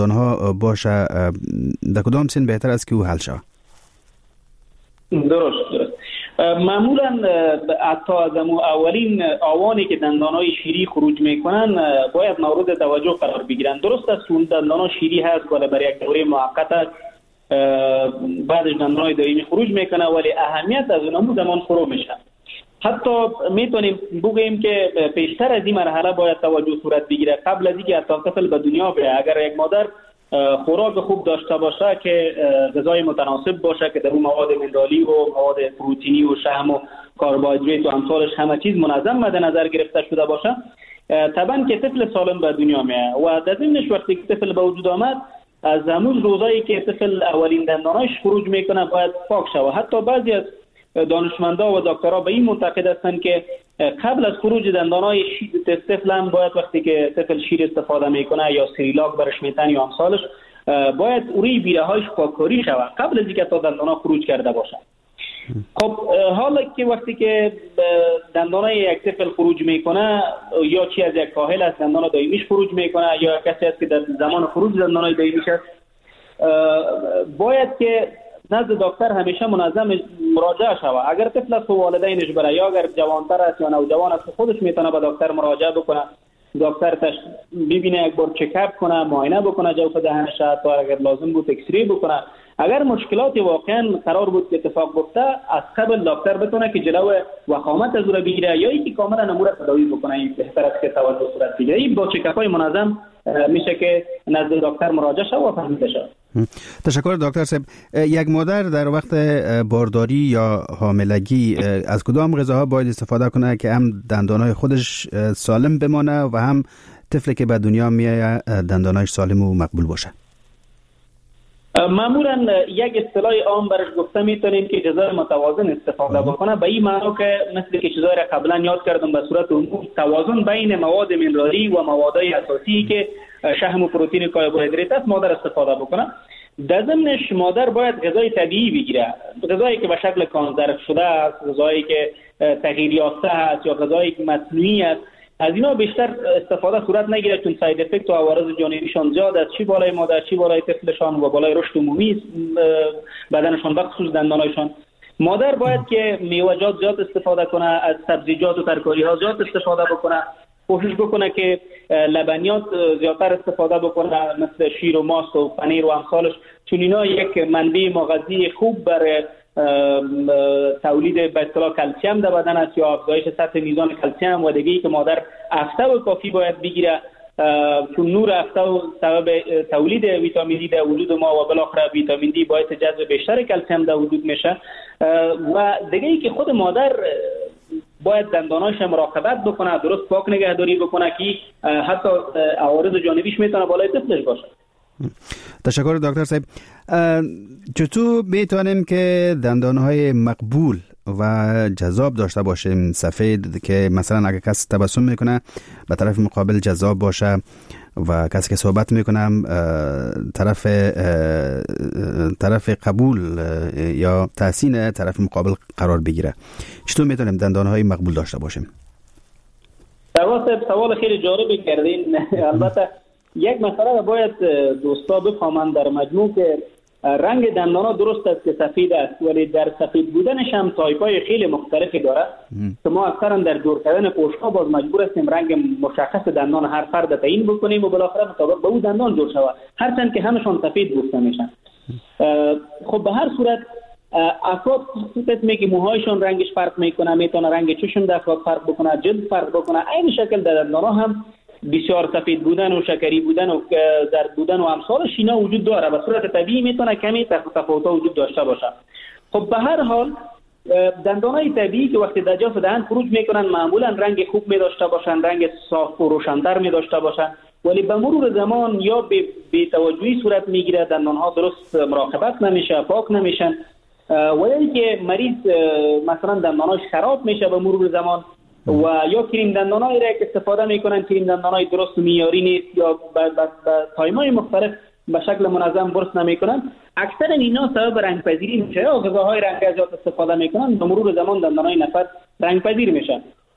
آنها باشه در کدام سن بهتر است که او حل شود؟ درست. معمولا حتی از اولین آوانی که دندانهای شیری خروج میکنن باید مورد توجه قرار بگیرن. درست است اون دندانهای شیری هست ولی برای یک دوره موقت است، بعدش دندانهای دائمی خروج میکنه ولی اهمیت از اون زمان فرو میشه. حتی میتونیم بگیم که پیشتر از این مرحله باید توجه صورت بگیره قبل از اینکه حتی طفل به دنیا بیاید. اگر یک مادر خوراک خوب داشته باشه که غذای متناسب باشه که در اون مواد منرالی و مواد پروتئینی و شحم و کربوهیدرات و امثالش همه چیز منظم مد نظر گرفته شده باشه، طبعا که طفل سالم به دنیا میاد. و در ضمنش وقتی که طفل به وجود آمد از همون روزایی که طفل اولین دنداناش خروج میکنه باید پاک شود. حتی بعضی از دانشمندا و دکترها به این معتقد هستند که قبل از خروج دندانای طفل هم باید وقتی که طفل شیر استفاده میکنه یا سریلاک برش میتن یا امثالش باید اوری بیره هایش پاککاری شود قبل از اینکه تا دندانا خروج کرده باشه. خب حالا که وقتی که دندانای یک طفل خروج میکنه یا چی از یک کاهل از دندان دائمیش خروج میکنه یا کسی است که در زمان خروج دندانای دائمیش است، باید که نزد دکتر همیشه منظم مراجعه شود. اگر طفل است والدینش بره یا اگر جوانتر است یا نوجوان است خودش میتونه به دکتر مراجعه بکنه، دکتر ببینه یک بار چکاپ کنه، معاینه بکنه جوف دهنش، تا اگر لازم بود اکسری بکنه. اگر مشکلات واقعا قرار بود که اتفاق بیفته از قبل دکتر بتونه که جلو وخامت از او را بگیره یا اینکه کاملا امور تداوی بکنه. این بهتر است که توجه صورت بگیره. این با چکاپ‌های منظم میشه که نزد دکتر مراجعه شود و فهمیده شود. تشکر دکتر صاحب. یک مادر در وقت بارداری یا حاملگی از کدام غذاها باید استفاده کنه که هم دندانهای خودش سالم بمانه و هم طفلی که به دنیا میاد دندانهاش سالم و مقبول باشه؟ معمولا یک اصطلاح عام برش گفته میتونیم که غذای متوازن استفاده بکنه. به این معنی که مثل که چیزایی را قبلا یاد کردم به صورت عمومی توازن بین مواد منرالی و موادهای اساسی که شحم و پروتئین و کربوهیدرات است مادر استفاده بکنه. در ضمنش مادر باید غذای طبیعی بگیره، غذایی که به شکل کانزرو شده است، غذایی که تغییر یافته است یا غذایی که مصنوعی است. از اینا بیشتر استفاده صورت نگیره چون ساید افکت و عوارض جانبیشان زیاد است، چی بالای مادر چی بالای طفلشان و بالای رشد عمومی بدنشان و خصوص دندانایشان. مادر باید که میوه‌جات زیاد استفاده کنه، از سبزیجات و ترکاری‌ها زیاد استفاده بکنه، کوشش بکنه که لبنیات زیادتر استفاده بکنه مثل شیر و ماست و پنیر و امثالش، چون اینا یک منبع مغذی خوب برای تولید به اصطلاح کلسیم در بدن است یا افزایش سطح میزان کلسیم و دیگه‌ای که مادر افته و کافی باید بگیره، چون نور افته و سبب تولید ویتامین دی در وجود ما و بالاخره ویتامین دی باعث جذب بیشتر کلسیم در وجود میشه. و دیگه‌ای که خود مادر باید دندانایش مراقبت بکنه، درست پاک نگهداری بکنه که حتی عوارض جانبیش میتونه بالای طفلش باشه. تشکر دکتر صاحب. چطور میتونیم که دندانهای مقبول و جذاب داشته باشیم، سفید، که مثلا اگه کسی تبسم میکنه به طرف مقابل جذاب باشه و کسی که صحبت میکنه طرف قبول یا تحسین طرف مقابل قرار بگیره؟ چطور میتونیم دندانهای مقبول داشته باشیم؟ سوال خیلی جالبی کردین. البته یک مسئله را باید دوستا بفهمن در مجموع که رنگ دندانا درست است که سفید است ولی در سفید بودنش هم تایپ‌های خیلی مختلفی داره که ما اکثرا در جور کردن پوش‌ها باز مجبور هستیم رنگ مشخص دندان هر فرد تعیین بکنیم و بالاخره مطابق به اون دندان جور شود، هرچند که همشون سفید گفته میشن. خب به هر صورت افراد قسمی که موهایشون رنگش فرق میکنه، میتونه رنگ چشم در افراد فرق بکنه، جلد فرق بکنه. این شکل در دندانا هم بسیار سفید بودن و شکری بودن و زرد بودن و امثالش اینا وجود داره. به صورت طبیعی میتونه کمی تفاوت‌ها وجود داشته باشه. خب به هر حال دندانای طبیعی که وقتی در جوف دهن خروج میکنن معمولا رنگ خوب می داشته باشن، رنگ صاف و روشن‌تر می داشته باشن، ولی به مرور زمان یا به توجهی صورت میگیره، دندانها درست مراقبت نمیشه، پاک نمیشن و اینکه مریض مثلا دنداناش خراب میشه به مرور زمان و یا کریم دندانایی را که استفاده میکنن کریم دندانای درست و معیاری نیست یا با تایم‌های مختلف به شکل منظم برس نمیکنن. اکثر اینا سبب رنگپذیری میشه یا غذاهای رنگ‌آزاد استفاده میکنن، به مرور زمان دندانای نفر رنگپذیر میشن.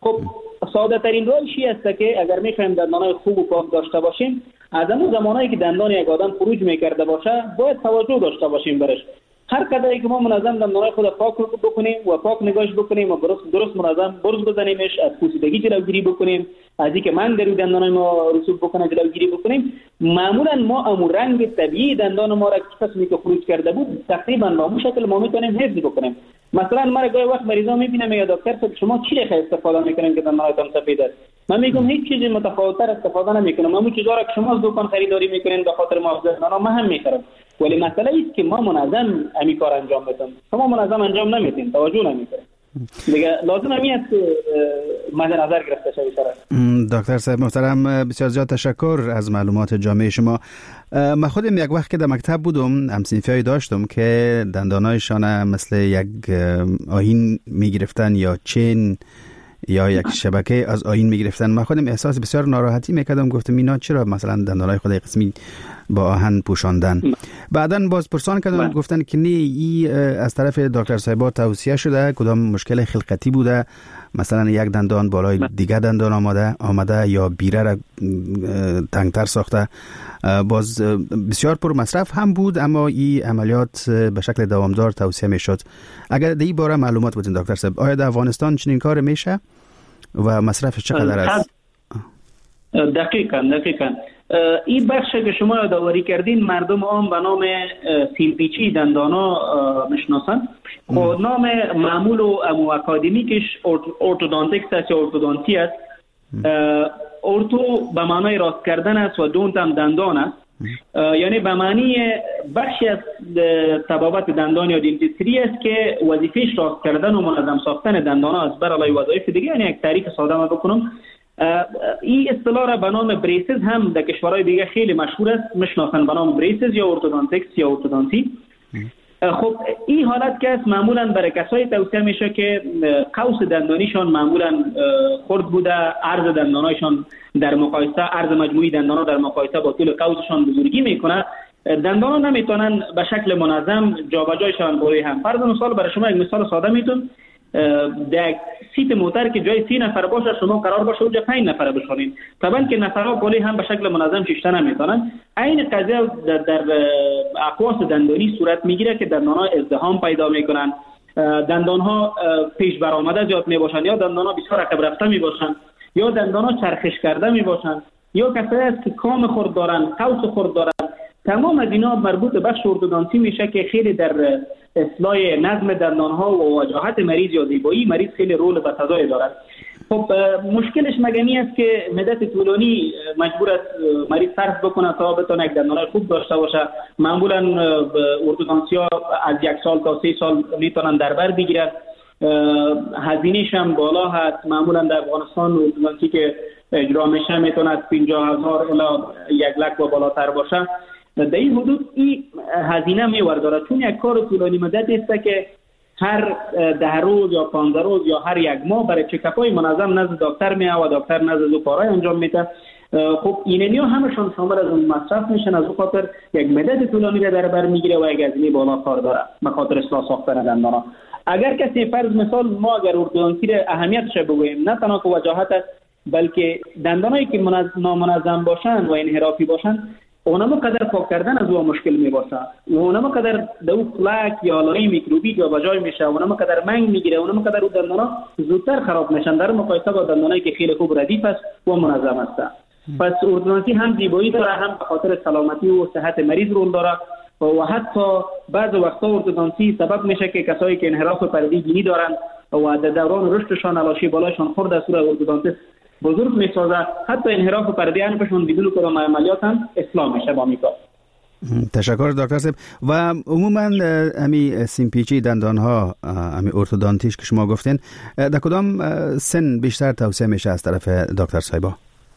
خب ساده ترین راهش است که اگر میخوایم دندانای خوب و پاک داشته باشیم، از اون زمانایی که دندان یک آدم خروج میکرده باشه باید توجه داشته باشیم برش. هر قدری که ما منظم دندانای خود پاک بکنیم و پاک نگاش بکنیم و درست منظم برز بزنیمش، از پوسیدگی جلوگیری بکنیم، از اینکه من در دندانای ما رسوب بکنه جلوگیری بکنیم، معمولا ما امور رنگ طبیعی دندان ما را که قسمی که خروج کرده بود تقریبا به اون شکل ما میتونیم حفظ بکنیم. مثلا من گاهی وقت مریضا میبینم یا دکتر صاحب شما چی رخ استفاده میکنین که دندانتون سفید است؟ من میگم هیچ چیزی متفاوت‌تر استفاده نمیکنم. همون چیزا را که شما از دکان خریداری میکنین به خاطر محافظت دندان ما هم میخرم. ولی مسئله است که ما منظم همین کار انجام میدیم، شما منظم انجام نمیدین، توجه نمیکنین. دیگه لازم است مد نظر گرفته شود. دکتر صاحب محترم، بسیار زیاد تشکر از معلومات جامع شما. من خودم یک وقت که در مکتب بودم همسنفیایی داشتم که دندانایشان مثل یک آیین میگرفتن یا چین یا یک شبکه از آیین میگرفتن. من خودم احساس بسیار ناراحتی میکردم، گفتم اینا چرا مثلا دندانای خود قسمی با آهن پوشاندن. بعداً باز پرسان کردم گفتن که نه، ای از طرف دکتر صاحبا توصیه شده، کدام مشکل خلقتی بوده، مثلا یک دندان بالای دیگه دندان آمده یا بیره را تنگتر ساخته. باز بسیار پر مصرف هم بود، اما این عملیات به شکل دوامدار توصیه میشد. اگر در این باره معلومات بودین دکتر صاحب، آیا در افغانستان چنین کار میشه و مصرف چقدر است؟ دقیقاً این بخش که شما یادآوری کردین مردم عام به نام سیلپیچی دندانا میشناسن. خود نام معمول و اکادمیکش ارتودانتیکس است یا ارتودانتی است. ارتو به معنای راست کردن است و دونت هم دندان است. یعنی به معنی بخشی از طبابت دندان یا دنتیستری است که وظیفهش راست کردن و منظم ساختن دندان است بر علاوه وظایف دیگه. یعنی یک تعریف ساده ما بکنم، این اصطلاح را به نام بریسز هم در کشورهای دیگه خیلی مشهور است، میشناسن به نام بریسز یا ارتودانتیکس یا ارتودانتی. خب این حالت که است معمولا برای کسایی توصیه میشه که قوس دندانیشان معمولا خرد بوده، عرض دندانایشان در مقایسه، عرض مجموعی دندانا در مقایسه با طول قوسشان بزرگی میکنه، دندانا نمیتونن به شکل منظم جابجایشان بروی هم. فرض مثال برای شما یک مثال ساده میتونم، در سیت موتر که جای 30 نفر باشه شما قرار باشه اونجا 5 نفر بشونین، طبعا که نفرها بالی هم به شکل منظم شیشته نمیتونن. این قضیه در اقواس دندانی صورت میگیره که دندانها ازدحام پیدا میکنن، دندانها پیش برآمده زیاد میباشن، یا دندانها بسیار عقب رفته میباشن، یا دندانها چرخش کرده میباشن، یا کسایی است که کام خرد دارن، قوس خرد دارن. تمام از اینا مربوط به بخش ارتودانتی میشه که خیلی در اصلاح نظم دندانها و وجاهت مریض یا زیبایی مریض خیلی رول بسزایی دارد. خب مشکلش مگنی است که مدت طولانی مجبور است مریض صرف بکنه تا بتونه یک دندانای خوب داشته باشه. معمولا ارتودانسیا از 1 سال تا 3 سال میتونن در بر بگیرن، هزینه‌ش هم بالا هست. معمولا در افغانستان ارتودانسی که اجرا میشه میتونه از 50,000 الی 1,00,000 و بالاتر باشه. در این حدود این هزینه میورداره، چون یک کار طولانی مدت است که هر 10 روز یا 15 روز یا هر 1 ماه برای چکاپ‌های منظم نزد دکتر میاد و دکتر نزد او کارهای انجام میده. خب اینها همشون شامل از اون مصرف میشن، از اون خاطر یک مدت طولانی را در بر میگیره و یک هزینه بالا کار داره به خاطر اصلاح ساختن دندانا. اگر کسی فرض مثال ما اگر ارتودانسی را اهمیتش بگوییم، نه تنها که وجاهت است بلکه دندانایی که نامنظم باشن و انحرافی باشن اونم قدر پاک کردن از او مشکل میباشه، اونم قدر دو پلاک یا لای میکروبی یا بجای میشه، اونم قدر منگ میگیره، اونم قدر او دندانا زودتر خراب میشن در مقایسه با دندانایی که خیلی خوب ردیف است و منظم است. پس ارتودانسی هم زیبایی داره، هم به خاطر سلامتی و صحت مریض رول داره و حتی بعض وقتا ارتودانسی سبب میشه که کسایی که انحراف پردی بینی دارن و در دوران رشدشان علاشی بالایشان خورد از صورت ارتودانتیست بزرگ میسازه، حتی انحراف پردی انفشون بدون کدام عملیات هم اصلاح میشه با میکار. تشکر دکتر صاحب. و عموما امی سیمپیچی دندان ها، امی ارتودانتیش که شما گفتین، در کدام سن بیشتر توصیه میشه از طرف دکتر صاحبا؟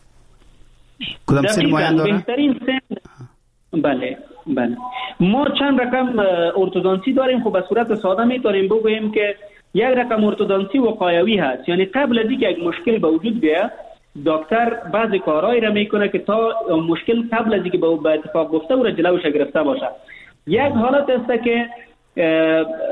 کدام سن معین داره؟ بهترین سن بله ما چند رقم ارتودانسی داریم. خب به صورت ساده میتونیم بگوییم که یک رقم ارتودانسی وقایوی هست، یعنی قبل از اینکه یک مشکل به وجود بیاد دکتر بعضی کارهایی را میکنه که تا مشکل قبل از اینکه به اتفاق بیفته او را جلوش گرفته باشه. یک حالت است که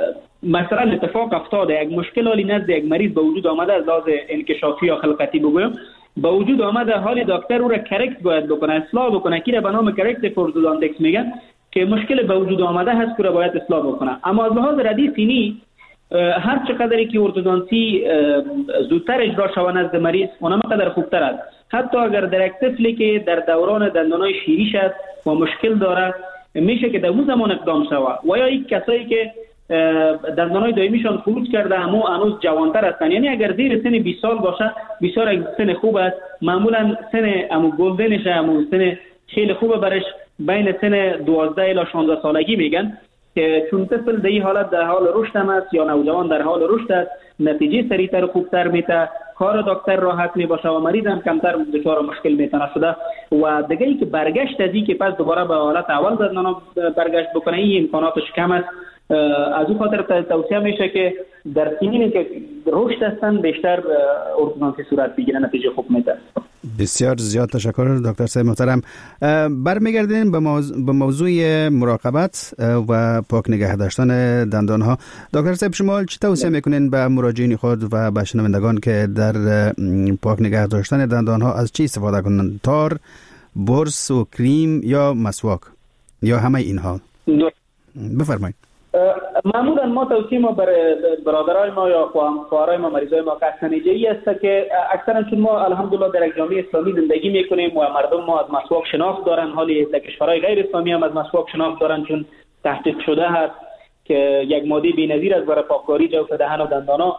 مثلا اتفاق افتاده، یک مشکل حالی نزد یک مریض به وجود آمده از لحاظ انکشافی یا خلقتی بگویم به وجود آمده، حالی دکتر او را کرکت باید بکنه، اصلاح بکنه، که به نام کرکت فورزودانتکس میگن که مشکل به وجود آمده هست که را باید اصلاح بکنه. اما از لحاظ ردی سینی هر چقدری که ارتودانسی زودتر اجرا شود نزد مریض اونم قدر خوبتر است. حتی اگر در یک طفلی که در دوران دندانای شیریش است و مشکل داره میشه که در اون زمان اقدام شود، و یا یک کسایی که دندانای دائمیشان فروج کرده اما هنوز جوانتر هستند، یعنی اگر زیر سن 20 سال باشه بسیار سن خوب است. معمولا سن امو گلدنش امو سن خیلی خوبه برش بین سن 12 الی 16 سالگی میگن، که چون طفل در این حالت در حال رشد است یا نوجوان در حال رشد است، نتیجه سریعتر خوبتر میته، کار دکتر راحت میباشه و مریض هم کمتر دچار مشکل میتونه شده. و دیگه ای که برگشت از این که پس دوباره به حالت اول دندانا برگشت بکنه این امکاناتش کم است. از اون خاطر توصیه میشه که در سنینی که رشد هستن بیشتر ارتودانسی صورت بگیره، نتیجه خوب میده. بسیار زیاد تشکر دکتر صاحب محترم. برمیگردیم به موضوع مراقبت و پاک نگه داشتن دندان ها. دکتر صاحب شما چی توصیه میکنین به مراجعین خود و به شنوندگان که در پاک نگه داشتن دندان ها از چی استفاده کنند؟ تار، برس و کریم یا مسواک یا همه اینها؟ بفرمایید. معمولا ما توصیه ما برای برادرای ما یا خواهرای ما مریضای ما کسنجی است که اکثرا چون ما الحمدلله در یک جامعه اسلامی زندگی میکنیم و مردم ما از مسواک شناخت دارن، حالی در کشورهای غیر اسلامی هم از مسواک شناخت دارن چون تحقیق شده هست که یک ماده بی‌نظیر است برای پاککاری جوف دهن و دندانا.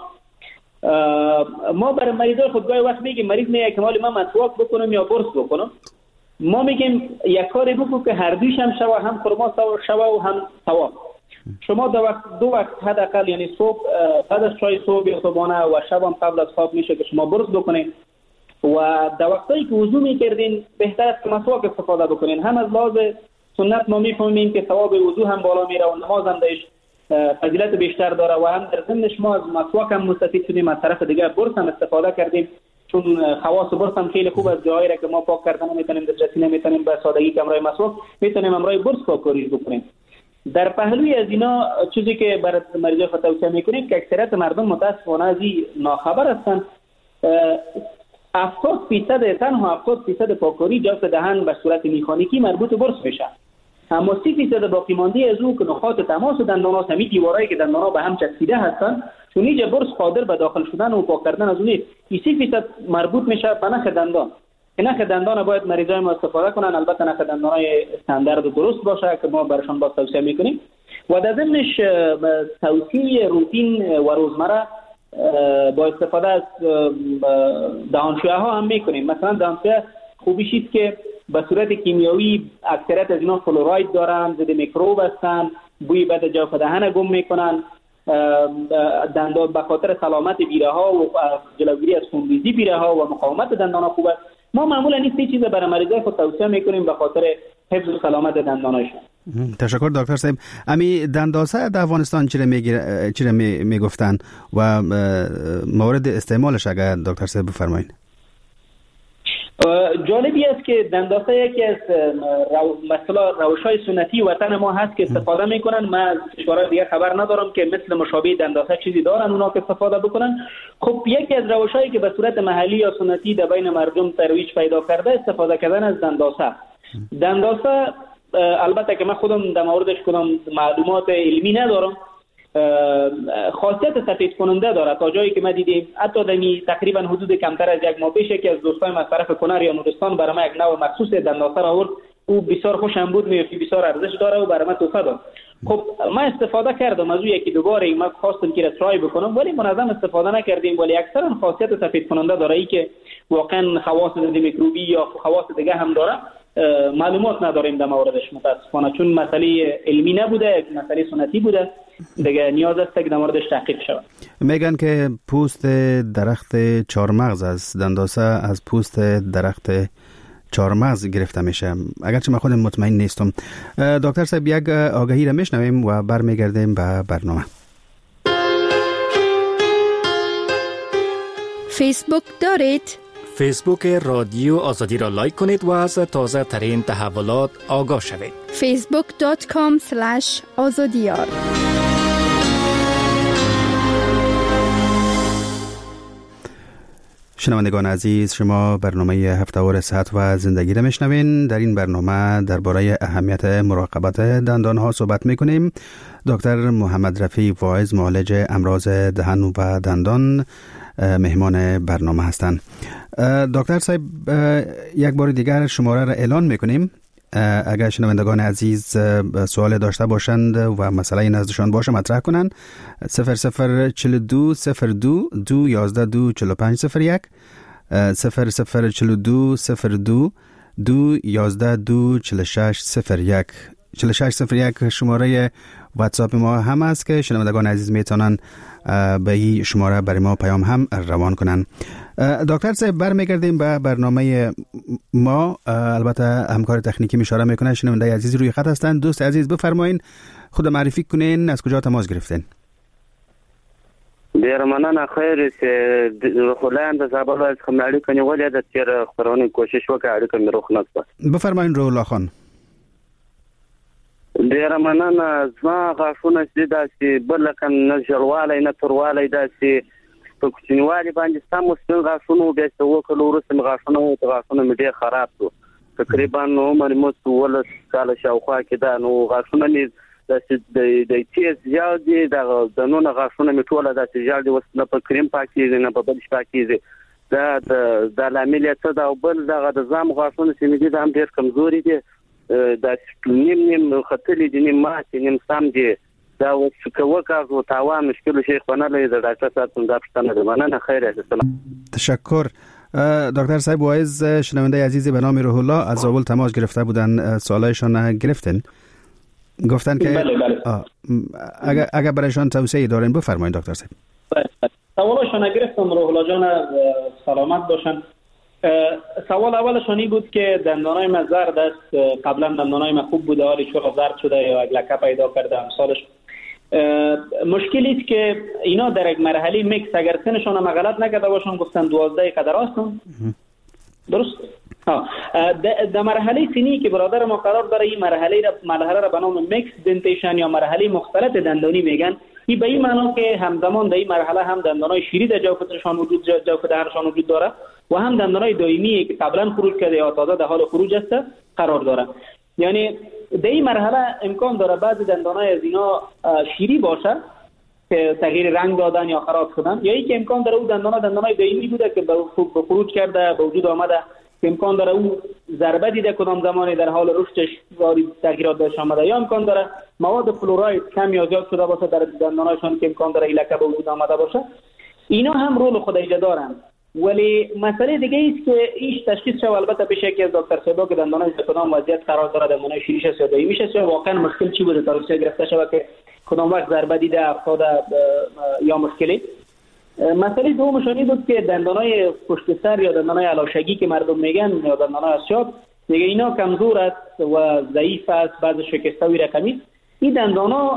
ما برای مریضای خود گاهی وقت میگیم مریض میگه که مالی من مسواک بکنم یا برس بکنم، ما میگیم یک کاری بکن که هر دویش هم شوه، هم خرما شوه و هم ثواب. شما دو وقت حداقل یعنی صبح بعد از چای صبح یا صبحانه و شب هم قبل از خواب میشه که شما برس بکنین و در وقتایی که وضو میکردین بهتر است که مسواک استفاده بکنین. هم از لحاظ سنت ما میفهمیم که ثواب وضو هم بالا میره و نماز هم درش فضیلت بیشتر داره و هم در ضمنش ما از مسواک هم مستفید شدیم، از طرف دیگه برس هم استفاده کردیم چون خواص برس هم خیلی خوب از جایی را که ما پاک کردن میتونیم دسترسی نمیتونیم به سادگی که امرای مسواک میتونیم امرای برس پاککاریش بکنیم. در پهلوی از اینا چیزی که برای مریضای خود توصیه میکنیم که اکثریت مردم متاسفانه از این ناخبر هستند، 70% تنها 70% پاککاری جوف دهن به صورت میخانیکی مربوط به برس میشه، اما 30% باقی مانده از او که نقاط تماس دندان‌ها همین دیوارایی که دندان‌ها به هم چسبیده هستند چون اینجا برس قادر به داخل شدن و پاک کردن از اون نیست. 30% مربوط میشه به نخ دندان. نخ دندان باید مریضای ما استفاده کنن، البته نخ دندانای استاندارد و درست باشه که ما برشان با توصیه میکنیم و در ضمنش توصیه روتین و روزمره با استفاده از دهانشویه ها هم میکنیم. مثلا دهانشویه خوبیش است که به صورت کیمیایی اکثریت از اینا فلوراید دارن، ضد میکروب هستن، بوی بد جوف دهن گم میکنن، دندان به خاطر سلامت بیره ها و جلوگیری از خونریزی بیره ها و مقاومت دندان ها خوبه. ما معمولا این سه چیز برای مریضای خود توصیه میکنیم به خاطر حفظ و سلامت دندانایشون. تشکر دکتر صاحب. امی دنداسه در افغانستان چی میگفتن و مورد استعمالش اگر دکتر صاحب بفرمایید. جالبی است که دنداسه یکی از مثلا روش‌های سنتی وطن ما هست که استفاده میکنن. من از کشورهای دیگه خبر ندارم که مثل مشابه دنداسه چیزی دارن اونا که استفاده بکنن. خب یکی از روش‌هایی که به صورت محلی یا سنتی در بین مردم ترویج پیدا کرده استفاده کردن از دنداسه البته که من خودم در موردش کدام معلومات علمی ندارم، خاصیت سفید کننده داره. تا جایی که ما دیدیم حتی دمی تقریبا حدود کمتر از یک ماه پیش که از دوستای من طرف کنر یا نورستان برای ما یک نوع مخصوص دنداسه را آورد، او بسیار خوشم بود، میگفت بسیار ارزش داره و برای ما تحفه داد. خب ما استفاده کردم از او یکی دو بار، ما خواستم که ترای بکنم ولی منظم استفاده نکردیم، ولی اکثرا خاصیت سفید کننده داره ای که واقعا خواص ضد میکروبی یا خواص دیگه هم داره. معلومات نداریم در موردش متاسفانه، چون مسئله علمی نبوده، مسئله سنتی بوده، دیگه نیاز است که در موردش تحقیق شود. میگن که پوست درخت چهارمغز از دنداسه از پوست درخت چهارمغز گرفته میشه، اگرچه من خودم مطمئن نیستم. دکتر صاحب یک آگهی را میشنویم و برمیگردیم به برنامه. فیسبوک دارید؟ فیسبوک رادیو آزادی را لایک کنید و از تازه ترین تحولات آگاه شوید. facebook.com/azadiyar شنوندگان عزیز، شما برنامه هفته‌وار صحت و زندگی را میشنوین. در این برنامه درباره اهمیت مراقبت دندان ها صحبت میکنیم. دکتر محمد رفیع واعظ، معالج امراض دهان و دندان، مهمان برنامه هستند. دکتر صاحب، یک بار دیگر شماره را اعلان میکنیم. اگر شنوندگان عزیز سوال داشته باشند و مسئله نزدشان باشه مطرح کنند. 0042 02 211 24501 0042 02 211 24601 4601 شماره واتساپ ما هم است که شنوندگان عزیز میتونن به این شماره برای ما پیام هم روان کنن. دکتر صاحب، برمیگردیم به برنامه ما. البته همکار تکنیکی اشاره میکنه. شنونده عزیز روی خط هستند. دوست عزیز بفرمایین، خود معرفی کنین، از کجا تماس گرفتین؟ ډیر مننه. خیر چې روحلان د زابل از خمناړي کني ولې د تیر خبرونه کوشش وکړه اړیکه مې روح نکړه. بفرمایین روح خان. ډیر مننه. زما غاښونه چې داسې بل کنه ژړوالی نه توروالی داسې په کوچنیوالي باندې سم سپین غاښونه بیا چې وکړل وروسته مې غاښونه مې ډېر خراب شو. تقریبا عمر مې 12 کاله شاوخوا کې ده. نو غاښونه مې داسې د تیز ژاړ دي. دننه غاښونه مې ټوله داسې ژاړ دي. اوس نه په کریم پاکېږي نه په بل شي پاکېږي. دا لامل یې څه ده؟ او بل دغه د زام غاښونه چې مې دي دا هم ډېر کمزوري دي. دا نیم ختلي دي، نیم ماتې، نیم سم دي. دا اوس که وکړو تاوان مشکل شیخ نه لري. د ډاکټر صاحب څنګه پوښتنه ده؟ مننه. خیر السلام. تشکر. دکتر صاحب واعظ، شنونده عزیزی به نام روح الله از زابل تماس گرفته بودن. سوالایشان گرفتین؟ گفتن که بله. اگر برایشان توصیه دارین بفرمایید دکتر صاحب. سوالشان گرفتم. روح الله جان سلامت باشن. سوال اولشان این بود که دندانای من زرد است. قبلا دندانای من خوب بوده، حالی چرا زرد شده یا لکه پیدا کرده امثالش. مشکلی است که اینا در یک مرحله میکس، اگر سنشان هم غلط نکرده باشن گفتن 12 قدر هستن. درست؟ در مرحله سنی که برادر ما قرار داره، این مرحله را به نام میکس دنتیشن یا مرحله مختلط دندانی میگن. این به این معنی که همزمان در این مرحله هم دندانای شیری در جوف دهنشان وجود داره و هم دندانای دائمی که قبلا خروج کرده یا تازه در حال خروج است قرار داره. یعنی در این مرحله امکان داره بعضی دندانای از اینا شیری باشه که تغییر رنگ دادن یا خراب شدن، یا اینکه امکان داره اون دندانای دائمی بوده که به خروج کرده، به وجود آمده، که امکان داره اون ضربه دیده کدام زمانی در حال رشدش وارد تغییرات داشته آمده، یا امکان داره مواد فلوراید کم یا زیاد شده باشه در دندانایشان که امکان داره لکه به وجود آمده باشه. اینا هم رول خود ایجاد دارن. ولی مسئله دیگه است که ایش تشخیص شو البته پیش یکی از دکتر صاحبا که دندانای کدام وضعیت قرار داره، دندانای شیریش است یا دائمیش است، یا واقعا مشکل چی بوده تا گرفته شود که کدام وقت ضربه دیده افتاده یا مشکلی. مسئله دومشانی بود که دندانای پشت سر یا دندانای علاشگی که مردم میگن یا دندانای اسیاب دیگه اینا کمزور است و ضعیف است، بعض شکسته و رقمی. این دندانا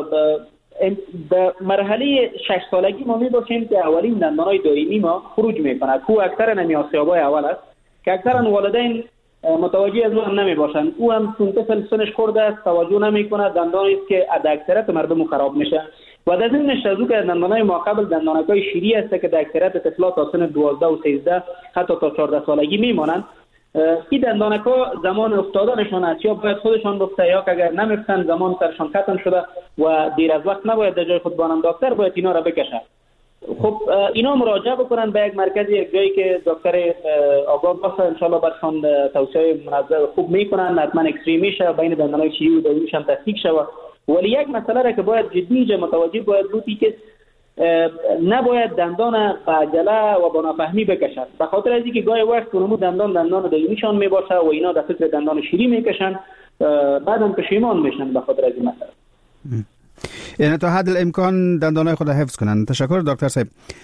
در مرحله 6 سالگی ما می‌باشیم که اولین دندانای دائمی ما خروج میکنه، که اکثر نمی آسیابای اول است که اکثر والدین متوجه از اون نمیباشند. او هم چون طفل سنش خورده است توجه نمیکنه، دندانی است که از اکثریت مردم خراب میشه. و در ضمنش از او که دندانای ماقبل دندانکای شیری است که در اکثریت طفلات تا سن 12 و 13 حتی تا 14 سالگی میمانند. این دندانکا زمان افتادنشان است یا باید خودشان بفته، یا که اگر نمیفتن زمان سرشان ختم شده و دیر از وقت نباید در جای خود بانند، دکتر باید اینا را بکشه. خب اینا مراجعه بکنن به یک مرکز، یک جایی که دکتر آگاه باشه، ان شاء الله برشان توصیه منظم خوب میکنن. حتما اکسری میشه بین دندانای شیری و دائمیش هم تحقیق شود. ولی یک مسئله را که باید جدی متوجه باید بودی که نباید دندان به عجله و با نافهمی بکشن، به خاطر از اینکه گاهی وقت اونمو دندان دائمیشان میباشه و اینا در فکر دندان شیری میکشن، بعدم پشیمان میشن به خاطر از این مسئله. یعنی تا حد الامکان دندانای خود حفظ کنن. تشکر دکتر صاحب.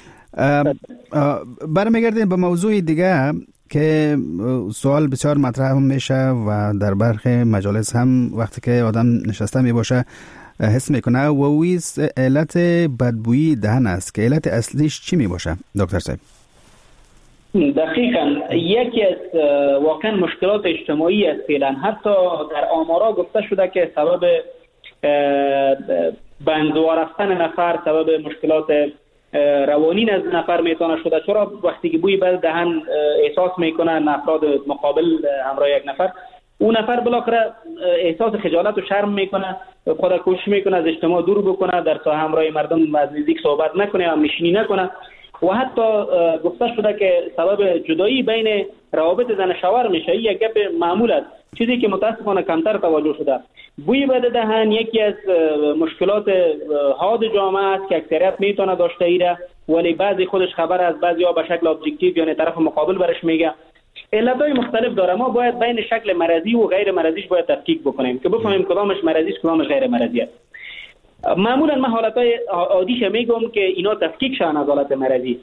برمیگردیم به موضوع دیگه که سوال بسیار مطرح هم میشه و در برخی مجالس هم وقتی که آدم نشسته میباشه حس میکنه و اویز علت بدبویی دهن است که علت اصلیش چی میباشه دکتر صاحب؟ دقیقاً یکی از واقعا مشکلات اجتماعی است. فعلا حتی در آمارا گفته شده که سبب بنزوا رفتن نفر، سبب مشکلات روانی از نفر میتونه شده. چرا وقتی که بوی بد دهن احساس میکنه افراد مقابل همراه یک نفر، اون نفر بالاخره احساس خجالت و شرم میکنه، خود کوشش میکنه از اجتماع دور بکنه، در ساحه همراه مردم از نزدیک صحبت نکنه و نشینی نکنه. و حتی گفته شده که سبب جدایی بین روابط زن شوهر میشه. یک گپ معمول است، چیزی که متاسفانه کمتر توجه شده. بوی بد دهن یکی از مشکلات حاد جامعه است که اکثریت میتونه داشته ایره، ولی بعضی خودش خبر از بعضی‌ها به شکل ابجکتیو یعنی طرف مقابل برش میگه. علتهای مختلف داره. ما باید بین شکل مرضی و غیر مرضیش باید تفکیک بکنیم که بفهمیم کدامش مرضی است کدامش غیر مرضی است. معمولا من حالتهای عادیش میگم که اینا تفکیک شون از حالت مرضی.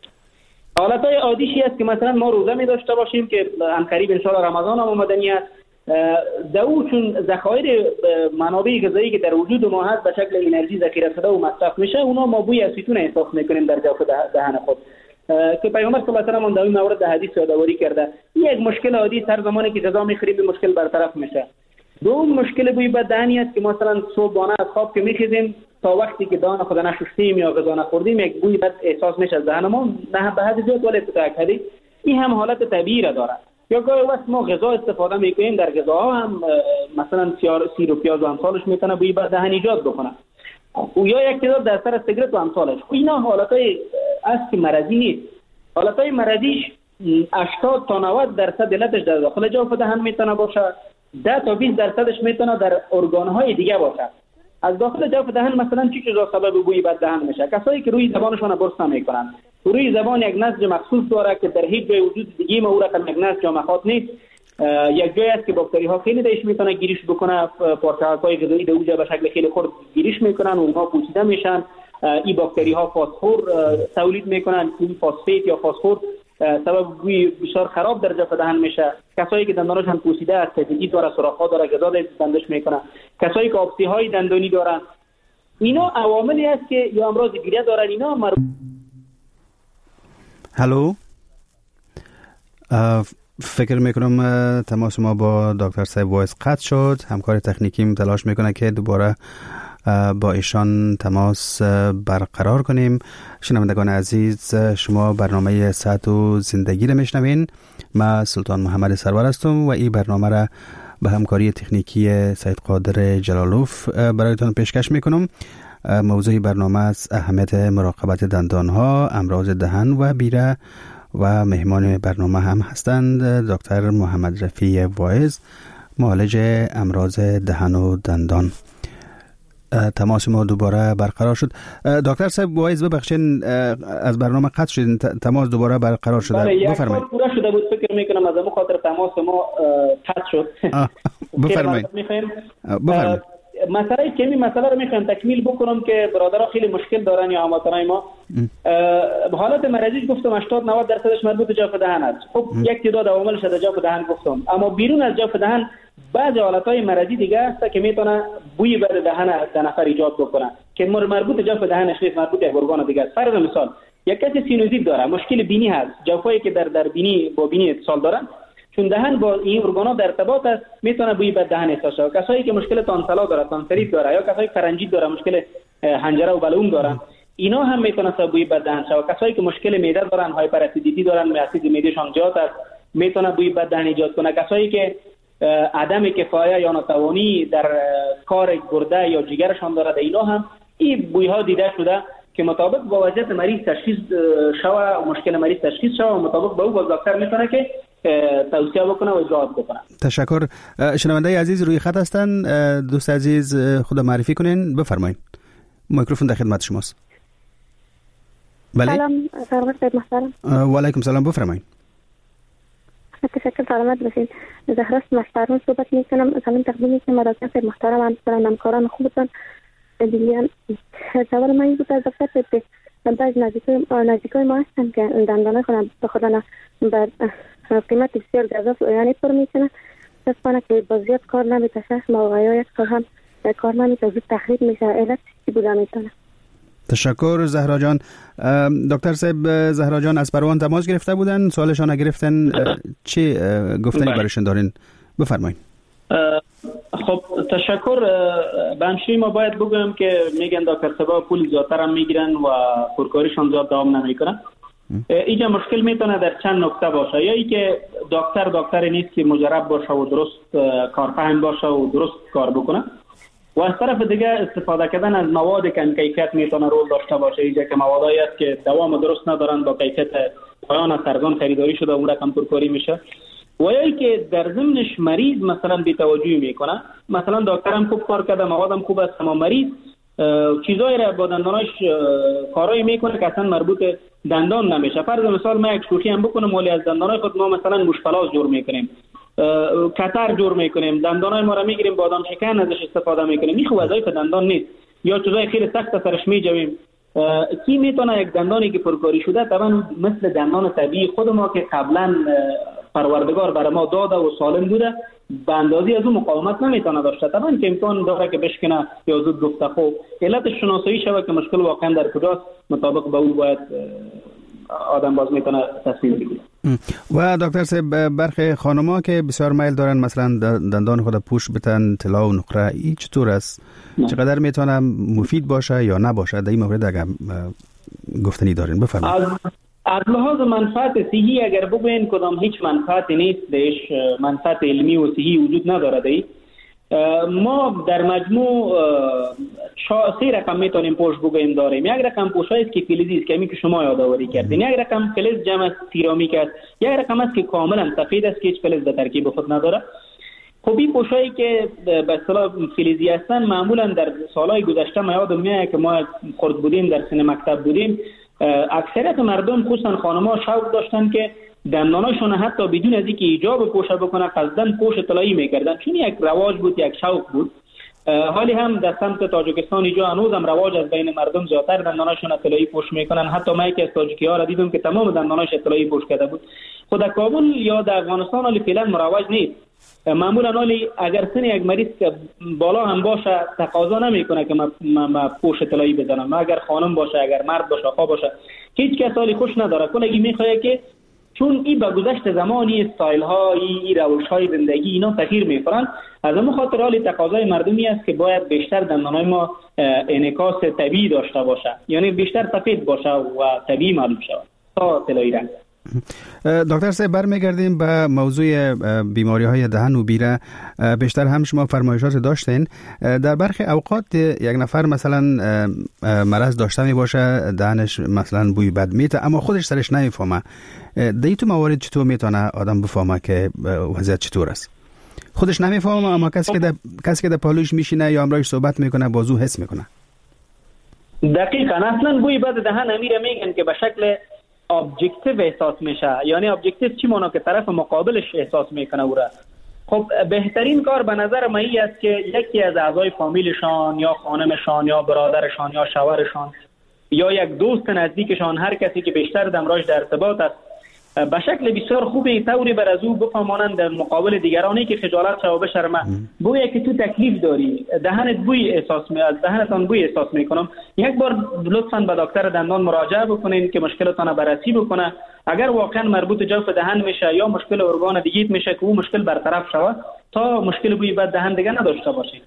حالتهای عادیشی است که مثلا ما روزه می داشته باشیم که ان قریب ان شاء الله رمضان هم اومدنی است، دو چون ذخایر منابع غذایی که در وجود ما هست به شکل انرژی ذخیره شده و مصرف میشه، اونا ما بوی اسیتون احساس میکنیم در جوف دهن خود که پیامبر صلی الله علیه و آله در این مورد حدیث یادآوری کرده. یک مشکل عادی هر زمانی که غذا میخوریم این مشکل برطرف میشه. دوم مشکل بوی بد دهنی است که مثلا صبحانه از خواب که میخیزیم تا وقتی که دهان خود نشستیم یا غذا نخوردیم یک بوی بد احساس میشه از دهن ما، نه به حد زیاد ولی تا حدی. این هم حالت طبیعی را داره. یا گاهی وقت ما غذا استفاده میکنیم، در غذاها هم مثلا سیر و پیاز و امثالش میتونه بوی بد دهن ایجاد بکنه، یا یک تعداد در اثر سیگرت و امثالش. اینا حالتای است که مرضی نیست. حالتای مرضیش 80 تا 90% علتش در داخل جوف دهن میتونه باشه، 10 تا 20% میتونه در ارگانهای دیگه باشه. از داخل جوف دهن مثلا چی چیزا سبب بوی بد دهن میشه؟ کسایی که روی زبانشون برس نمیکنن. روی زبان یک نسج مخصوص داره که در هیچ جای وجود دیگه ما او رقم یک نسج مخاط نیست. یک جای است که باکتری ها خیلی دیش میتونه گیریش بکنه، پارچه‌های غذایی در اونجا به شکل خیلی خرد گیریش میکنن و اونها پوسیده میشن. این باکتری ها فسفر تولید میکنن، این فسفیت یا فسفر سبب بوی بسیار خراب در جوف دهن میشه. کسایی که دندانشون پوسیده است، تیزی داره، سوراخ‌ها داره، غذا دندش میکنه. کسایی که آبسی‌های دندانی دارن، اینا عواملی است که یا امراض گریه دارن. اینا هلو، فکر میکنم تماس ما با دکتر صاحب وایس قطع شد. همکار تکنیکیم تلاش میکنه که دوباره با ایشان تماس برقرار کنیم. شنوندگان عزیز، شما برنامه صحت و زندگی را میشنوین. من سلطان محمد سرور هستم و این برنامه را به همکاری تکنیکی سید قادر جلالوف برایتان پیشکش میکنم. موضوع برنامه است اهمیت مراقبت دندانها، امراض دهن و بیره و مهمان برنامه هم هستند دکتر محمد رفیع واعظ، معالج امراض دهن و دندان. تماس ما دوباره برقرار شد. دکتر صاحب واعظ ببخشید از برنامه قطع شد، تماس دوباره برقرار شده. بفرمایید. یک پورا شده بود، فکر میکنم از اون خاطر تماس ما قطع شد. بفرمایید. مسئله که می مسئله رو میخوام تکمیل بکنم که برادرها خیلی مشکل دارن یا هموطنای ما. حالت مرضی گفتم 80-90% مربوط به جوف دهن است. خب یک تعداد عواملش در جوف دهن گفتم، اما بیرون از جوف دهن بعضی حالتهای مرضی دیگه است که میتونه بوی بد دهن در نفر ایجاد بکنه که مربوط به جوف دهنش نیست، مربوط به ارگان دیگه است. فرض مثال یک کسی سینوزیت داره، مشکل بینی هست، جوفایی که در بینی با بینی اتصال دارن، چون دهن با این ارگانا در ارتباط است میتونه بوی بد دهن احساس شه. کسایی که مشکل تانسلا داره، تانسلیت داره، یا کسایی که فرنجیت داره، مشکل حنجره و بلعوم دارن، اینا هم میتونه سبب بوی بد دهن شه. کسایی که مشکل معده دارن، هایپر اسیدیتی دارن، اسید معدهشان زیاد است، میتونه بوی بد دهن ایجاد کنه. کسایی که عدم کفایه یا ناتوانی در کار گرده یا جگرشان داره، اینا هم این بوی ها دیده شده که مطابق با وضعیت مریض تشخیص شوه و مشکل مریض تشخیص شوه و مطابق با او با دکتر میتونه که توصیه بکنه و اجراات بکنه. تشکر. شنونده عزیز روی خط هستن، دوست عزیز خود معرفی کنین، بفرمایید. میکروفون در خدمت شماست. بله. سلام، سلامت محترم. و علیکم سلام، بفرمایید. تشکر، سلامت باشین. زهرا محترم صحبت میکنم. سلام تقدیم میکنم دکتر محترم، همکاران خوبتون. دیگه سوال من این بود از دکتر که بعضی نزدیکای ما هستن که دندانه خودم به خودم بر قیمت بسیار گذاف یعنی پر میکنه، دستانه که با زیاد کار نمیشه، موقعی یک کار هم کار نمیشه، زود تخریب میشه. علت چی بوده میتونه؟ تشکر زهرا جان. دکتر صاحب زهرا جان از پروان تماس گرفته بودن، سوالشان گرفتن، چی گفتنی برایشان دارین؟ بفرمایید. خب تشکر. بنشی ما باید بگویم که میگن دکتر سبا پول زیادتر هم میگیرن و پرکاریشان زیاد دوام نمیکنن. اینجا مشکل میتونه در چند نکته باشه. یا ای که دکتر نیست که مجرب باشه و درست کارفهم باشه و درست کار بکنه، و از طرف دیگه استفاده کردن از مواد کم کیفیت میتونه رول داشته باشه. اینجا که موادایی است که دوام درست ندارن، با کیفیت پایان سرگان خریداری شده اون رقم پرکاری میشه. و یا ای که در ضمنش مریض مثلا بی‌توجهی میکنه، مثلا دکترم خوب کار کرده، موادم خوب است، اما مریض چیزایی را با دنداناش کارایی میکنه که اصلا مربوط دندان نمیشه. فرض مثال ما یک شوخی هم بکنم، ولی از دندانای خود ما مثلا مشپلاس جور میکنیم، کتر جور میکنیم، دندانای ما را میگیریم بادام شکن ازش استفاده میکنیم. این خوب وظایف دندان نیست. یا چیزای خیلی سخت سرش میجویم. کی میتونه یک دندانی که پرکاری شده طبعا مثل دندان طبیعی خود ما که قبلا پروردگار برای ما داده و سالم بوده به اندازی از اون مقاومت نمیتونه داشته، طبعا که امکان داره که بشکنه یا زود گفته. خب علت شناسایی شوه که مشکل واقعا در کجاست، مطابق به اون باید آدم باز میتونه تصمیم بگیره. و دکتر صاحب، برخی خانم‌ها که بسیار میل دارن مثلا دندان خود پوش بتن، طلا و نقره، این چطور است؟ چقدر میتونه مفید باشه یا نباشه؟ در این مورد اگر گفتنی دارین بفرمایید. از لحاظ منفعت صحی اگر بگوین کدام هیچ منفعتی نیست دیش، منفعت علمی و صحی وجود نداره دی. ما در مجموع 3 رقم میتونیم پوش بگویم داریم. یک رقم پوشایی است که فلزی است که همین که شما یادآوری کردین، یک رقم فلز جمع سیرامیک است، یک رقم است که کاملا سفید است که هیچ فلز در ترکیب خود نداره. خب این پوشایی که به اصطلاح فلزی هستن معمولا در سالهای گذشته ما یادم میاد که ما خرد بودیم در سن مکتب بودیم، اکثریت مردم خصوصا خانم‌ها شوق داشتن که دنداناشون حتی بدون از اینکه ایجاب پوشه بکنه قصداً پوش طلایی میکردن، چون یک رواج بود، یک شوق بود. حالی هم در سمت تاجیکستان اینجا هنوزم رواج از بین مردم زیادتر دنداناشون طلایی پوش میکنن. حتی من یکی از تاجیکی‌ها را دیدم که تمام دنداناش طلایی پوش کرده بود. خود در کابل یا در افغانستان ولی فعلا مروج نیست. معمولا ولی اگر سن یک مریض که بالا هم باشه تقاضا نمیکنه که ما پوش طلایی بزنم، اگر خانم باشه، اگر مرد باشه، آقا باشه، هیچ کس حالی خوش نداره. کلگی میخواد که چون این با گذشت زمانی استایل ها، این روش های زندگی اینا تغییر میکنن، از اون خاطر حالی تقاضای مردمی است که باید بیشتر دندانای ما انعکاس طبیعی داشته باشه، یعنی بیشتر سفید باشه و طبیعی معلوم شود تا طلایی رنگ. دکتر صاحب برمیگردیم به موضوع بیماری های دهن و بیره. بیشتر هم شما فرمایشات داشتین. در برخی اوقات یک نفر مثلا مرض داشته می باشه، دهنش مثلا بوی بد میته اما خودش سرش نمیفهمه. در تو موارد چطور میتونه آدم بفهمه که وضعیت چطور است؟ خودش نمیفهمه اما کسی که در پالوش میشینه یا همراهش صحبت میکنه بازو حس میکنه. دقیقاً اصلا بوی بد دهن امیره میگن که به شکل ابجکتیو احساس میشه. یعنی ابجکتیو چی معنی؟ که طرف مقابلش احساس میکنه او را. خب بهترین کار به نظر من این است که یکی از اعضای فامیلشان یا خانمشان یا برادرشان یا شوهرشان یا یک دوست نزدیکشان، هر کسی که بیشتر دمراش در ارتباط است، به شکل بسیار خوبی طوری بر از او بفهمانند در مقابل دیگرانی که خجالت شو بشرمه، بویه که تو تکلیف داری، دهنت بوی احساس می از دهنتان بوی احساس میکنم، یک بار لطفاً به دکتر دندان مراجعه بکنین که مشکلتان بررسی بکنه. اگر واقعا مربوط جوف دهن میشه یا مشکل ارگان دیگه میشه که اون مشکل برطرف شود تا مشکل بوی بد دهن دیگه نداشته باشید.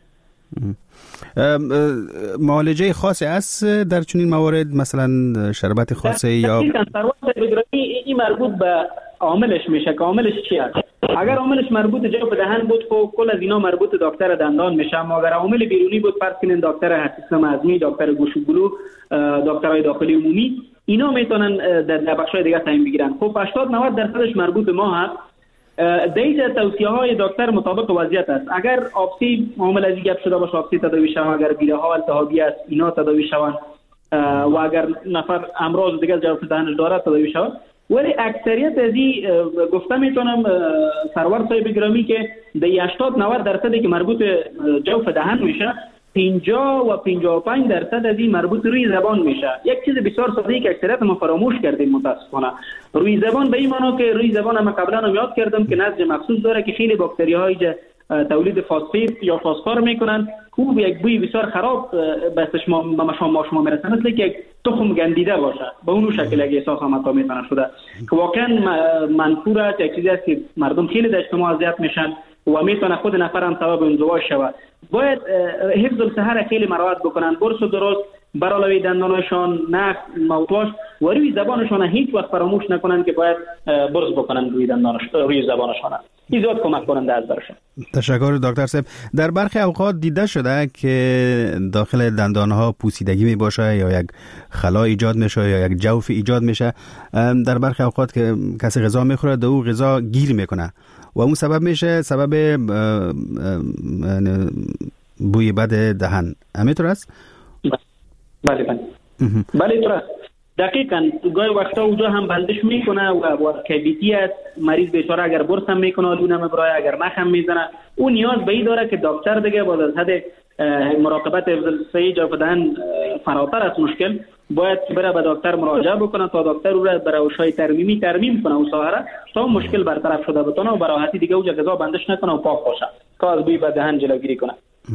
معالجه خاصی است در چنین موارد، مثلا شربت خاصی یا این مربوط به عاملش میشه که عاملش چی است. اگر عاملش مربوط جوف دهن بود خب کل از اینا مربوط دکتر دندان میشه. اما اگر عامل بیرونی بود، فرض کنین دکتر سیستم هضمی، دکتر گوش و گلو، دکترای داخلی عمومی، اینا میتونن در بخشای دیگه تعیین بگیرن. خب 80-90% مربوط به ما هست. دیگه توصیه های دکتر مطابق وضعیت است. اگر آبسی معامل از گپ شده باشه آبسی تداوی شوند، اگر بیره ها التهابی است اینا تداوی شوند و اگر نفر امراض دیگه جوف دهنش داره تداوی شوند. ولی اکثریت از این گفته میتونم سرور صاحب گرامی که در 80-90% که مربوط جوف دهن میشه، 50 و 55% از این مربوط روی زبان میشه. یک چیز بسیار ساده که اکثریت ما فراموش کردیم متاسفانه. روی زبان به این معنی که روی زبان ما قبلا هم یاد کردم که نسج مخصوص داره که خیلی باکتری های تولید فاسفید یا فسفر میکنن، خوب یک بوی بسیار خراب به شما میرسه، مثل که یک تخم گندیده باشه. به اون شکل اگه احساس هم میتونه شده که واقعا منفور است، یک چیزی است که مردم خیلی در اجتماع اذیت میشن و میتونه خود نفر هم سبب انزوا شود. باید حفظ الصحه خیلی مراعات بکنن، برس درست برالوی دندانشان، نخ، ماوتواش و روی زبانشان هیچ وقت فراموش نکنن که باید برس بکنن روی زبانشان. این زیاد کمک کننده است برشان. تشکر دکتر صاحب. در برخی اوقات دیده شده که داخل دندانها پوسیدگی می باشه یا یک خلا ایجاد میشه یا یک جوف ایجاد میشه. در برخی اوقات که کسی غذا میخوره دو او غذا گیر میکنه و اون سبب میشه سبب بوی بد دهن. همینطور است؟ بله اینطور است. دقیقاً گاهی وقتا اونجا هم بندش میکنه و کیویتی است. مریض بیچاره اگر برس هم میکنه لونه مبرای، اگر نخ هم میزنه، اون نیاز به این داره که دکتر دیگه باز از حد مراقبت حفظ صحی جوف دهن فراتر از مشکل باید بره به دکتر مراجعه بکنه تا دکتر او را به روش‌های ترمیم کنه و ساهره تا مشکل برطرف شده بتونه و به راحتی دیگه اونجا غذا بندش نکنه و پاک باشه تا از بوی بد دهن جلوگیری کنه.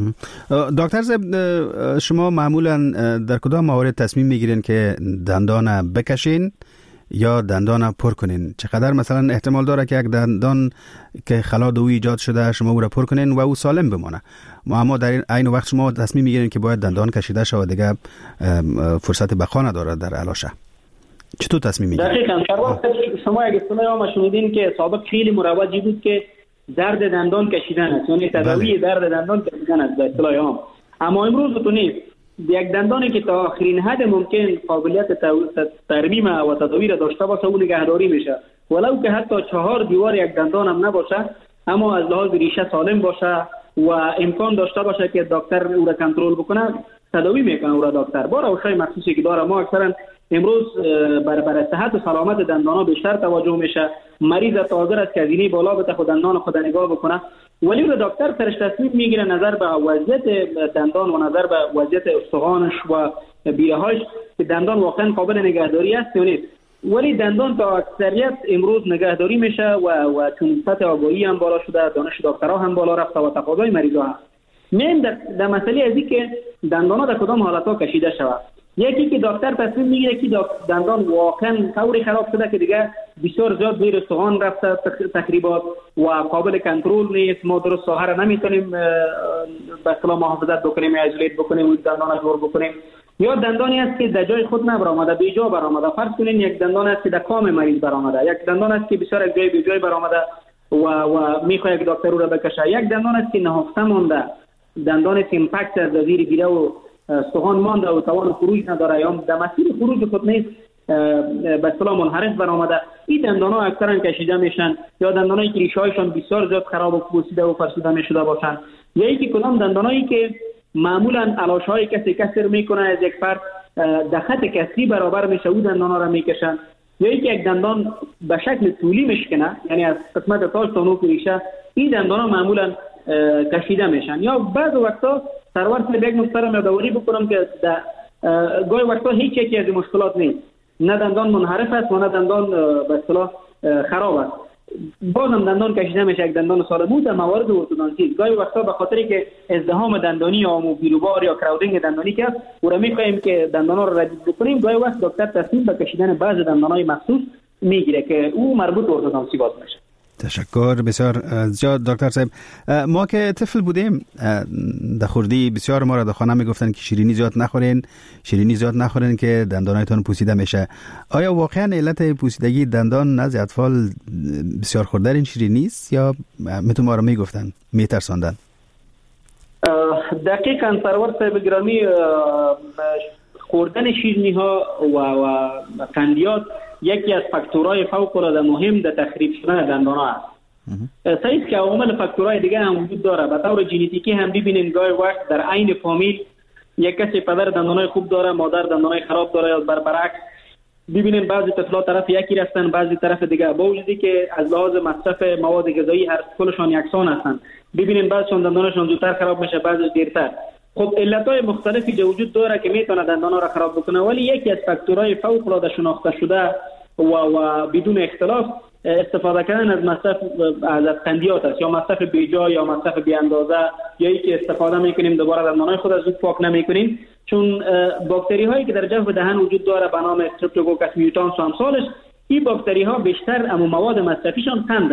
دکتر صاحب، شما معمولا در کدام موارد تصمیم میگیرین که دندان بکشین یا دندان پر کنین؟ چقدر مثلا احتمال داره که یک دندان که خلا دو ایجاد شده شما او را پر کنین و او سالم بمانه، اما در این وقت شما تصمیم میگیرین که باید دندان کشیده شود و دیگه فرصت بقا نداره در علاشه؟ چطور تصمیم میگیرین؟ دقیقاً شما یک اصطلاح ما شنیدین که سابق خیلی مروجی بود که درد دندان کشیدن است، یعنی تداوی درد دندان کشیدن است به اصطلاح عام. اما امروز تو نیست. یک دندانی که تا آخرین حد ممکن قابلیت ترمیم و تداوی را داشته باشه اون نگهداری میشه، ولو که حتی 4 دیوار یک دندان هم نباشه، اما از لحاظ ریشه سالم باشه و امکان داشته باشه که دکتر او را کنترل بکنه، تداوی میکنه او را دکتر. با روش‌های مخصوصی که داره ما اکثرا امروز بر صحت و سلامت دندانا بیشتر توجه میشه. مریض تازه است که هزینه بالا بده خود دندان خود نگاه بکنه، ولی اون دکتر سرش تصمیم میگیره نظر به وضعیت دندان و نظر به وضعیت استخوانش و بیره‌هاش که دندان واقعا قابل نگهداری است یا نیست. ولی دندان تا اکثریت امروز نگهداری میشه و چون سطح آگاهی هم بالا شده، دانش دکترها هم بالا رفته و تقاضای مریضا هم. من در مسئله ازی که دندانا در کدام حالت‌ها کشیده شود. یکی که دکتر تصمیم میگیره که دندان واقعا طوری خراب شده که دیگه بسیار زیاد زیر استخوان رفته تقریبا و قابل کنترل نیست، ما درست ساحه نمیتونیم به اصطلاح محافظت بکنیم، ایزولیت بکنیم و دندان جور بکنیم. یا دندانی است که در جای خود نبرآمده، بی جا برآمده. فرض کنین یک دندان است که در کام مریض برآمده، یک دندان است که بسیار از جای بی جای برآمده و میخواد یک دکتر رو را بکشه، یک دندان است که نهفته مونده، دندان است ایمپکت از زیر گیره و استخوان مانده و توان خروج نداره یا در مسیر خروج خود نیست، به اصطلاح منحرف برآمده. این دندان‌ها اکثرا کشیده میشن، یا دندانایی که ریشه‌هایشان بسیار زیاد خراب و پوسیده و فرسوده میشده باشن، یا اینکه کدام دندانایی که معمولا علاش‌های کسی کسر میکنه از یک فرد در خط کسری برابر میشه و دندان‌ها را میکشن، یا اینکه یک دندان به شکل طولی میشکنه، یعنی از قسمت تاج تا نوک ریشه این دندان‌ها معمولا کشیده میشن. یا بعض وقتا سرور صاحب یک نکته را یادآوری بکنم که گاهی وقتا هیچ یکی از مشکلات نیست، نه دندان منحرف است و نه دندان به اصطلاح خراب است، بازم دندان کشیده میشه، یک دندان سالم بود. در موارد ارتودونتیسم گاهی وقتا به خاطری که ازدحام دندانی یا موبیلوبار یا کراودینگ دندانی که است او را میخواهیم که دندانا را ردیف بکنیم، گاهی وقت دکتر تصمیم به کشیدن بعض دندانای مخصوص میگیره که او مربوط به ارتودونتی باز میشه. تشکر بسیار زیاد دکتر صاحب. ما که طفل بودیم در خردی بسیار ما را در خانه میگفتن که شیرینی زیاد نخورین که دندانایتان پوسیده میشه. آیا واقعا علت پوسیدگی دندان نزد اطفال بسیار خوردن این شیرینی است یا میتون ما را میگفتن میترساندن؟ دقیقاً سرور صاحب گرامی، خوردن شیرینی ها و قندیات یکی از فاکتورهای فوق العاده مهم در تخریب شدن دندان ها است. صحیح که عوامل فاکتورهای دیگه هم وجود داره. به طور ژنتیکی هم ببینیم گاهی وقت در عین فامیل یک کسی پدر دندانای خوب داره، مادر دندانای خراب داره، یا برعکس ببینیم بعضی طفلا طرف یکی هستن، بعضی طرف دیگه، با وجودی که از لحاظ مصرف مواد غذایی هر کلشون یکسان هستن. ببینیم بعضیشون دندانشون زودتر خراب میشه، بعضی دیرتر. خب علتهای مختلفی وجود داره که میتونه دندانا را خراب بکنه، ولی یکی از فاکتورهای فوق العاده شناخته شده و بدون اختلاف استفاده کردن از مصرف از قندیات است، یا مصرف بیجا یا مصرف بی اندازه، یا اینکه استفاده میکنیم دوباره دندانای خود از پاک نمیکنیم، چون باکتری هایی که در جوف دهن وجود داره به نام استرپتوکوکس میوتانس و امثالش، این باکتری ها بیشتر اما مواد مصرفیشان قند است.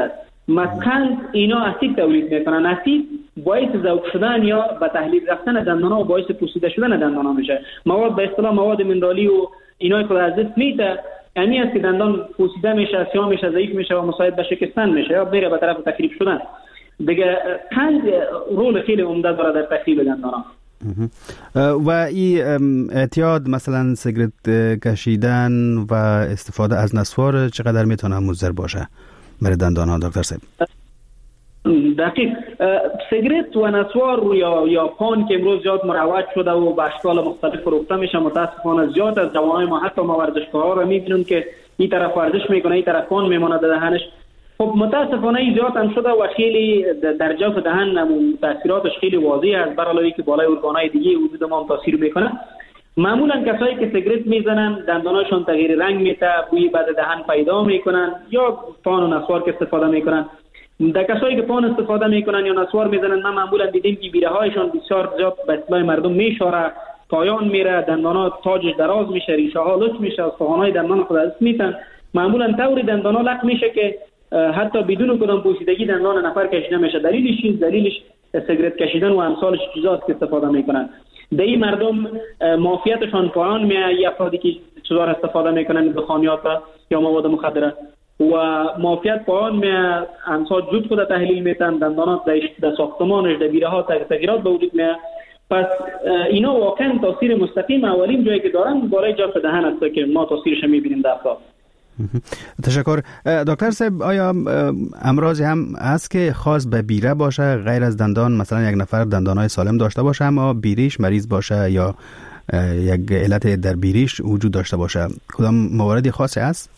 قند اینا اسید تولید میکنن. اسید باعث ذوب شدن یا به تحلیل رفتن دندان‌ها و باعث پوسیده شدن دندان‌ها میشه. مواد به اصطلاح مواد منرالی و اینا خود از دست میده، یعنی است که دندان پوسیده میشه، سیاه میشه، ضعیف میشه و مساعد به شکستن میشه یا بره به طرف تخریب شدن. دیگه قند رول خیلی عمده داره در تخریب دندان‌ها. و این اعتیاد مثلا سیگرت کشیدن و استفاده از نسوار چقدر میتونه مضر باشه برای دندان‌ها دکتر صاحب؟ دقیق. سیگرت و نسوار یا پان که امروز زیاد مروج شده و به اشکال مختلف فروخته میشه، متاسفانه زیاد از جوانای ما حتی ما ورزشکارها رو میبینیم که این طرف ورزش میکنه این طرف پان میمونه در دهنش. خب متاسفانه این زیاد هم شده و خیلی در جوف دهن تاثیراتش خیلی واضحه است، بر علاوه که بالای ارگان‌های دیگه وجود ما تاثیر میکنه. معمولا کسایی که سیگرت میزنن دنداناشون تغییر رنگ میده، بوی بد دهن پیدا میکنن، یا پان و نسوار که استفاده میکنن. در کسایی که پان استفاده میکنن یا نسوار میزنن ما معمولا دیدیم که بیره هایشون بسیار زیاد به اصطلاح مردم میشوره، پایان میره، دندانا تاجش دراز میشه، ریشه ها لچ میشه، استخوان‌های دندان خود از میتن. معمولا طوری دندانا لق میشه که حتی بدون کدام پوسیدگی دندان نفر کشیده میشه. دلیلش سیگرت کشیدن و امثالش چیزاست که استفاده میکنن. در این مردم معافیتشان پایان میاد، یا افرادی که چیزا را استفاده میکنن دخانیات یا مواد مخدره و معافیت پایان میاد، امثال جود خود تحلیل میتن، دندانات در ساختمانش در بیره ها تغییرات به وجود میاد. پس اینا واقعا تاثیر مستقیم اولین جایی که دارن بالای جوف دهن است که ما تاثیرش میبینیم در افراد. تشکر. دکتر صاحب آیا امراضی هم هست که خاص به بیره باشه غیر از دندان؟ مثلا یک نفر دندانهای سالم داشته باشه اما بیریش مریض باشه یا یک علت در بیریش وجود داشته باشه، کدام مواردی خاصی هست؟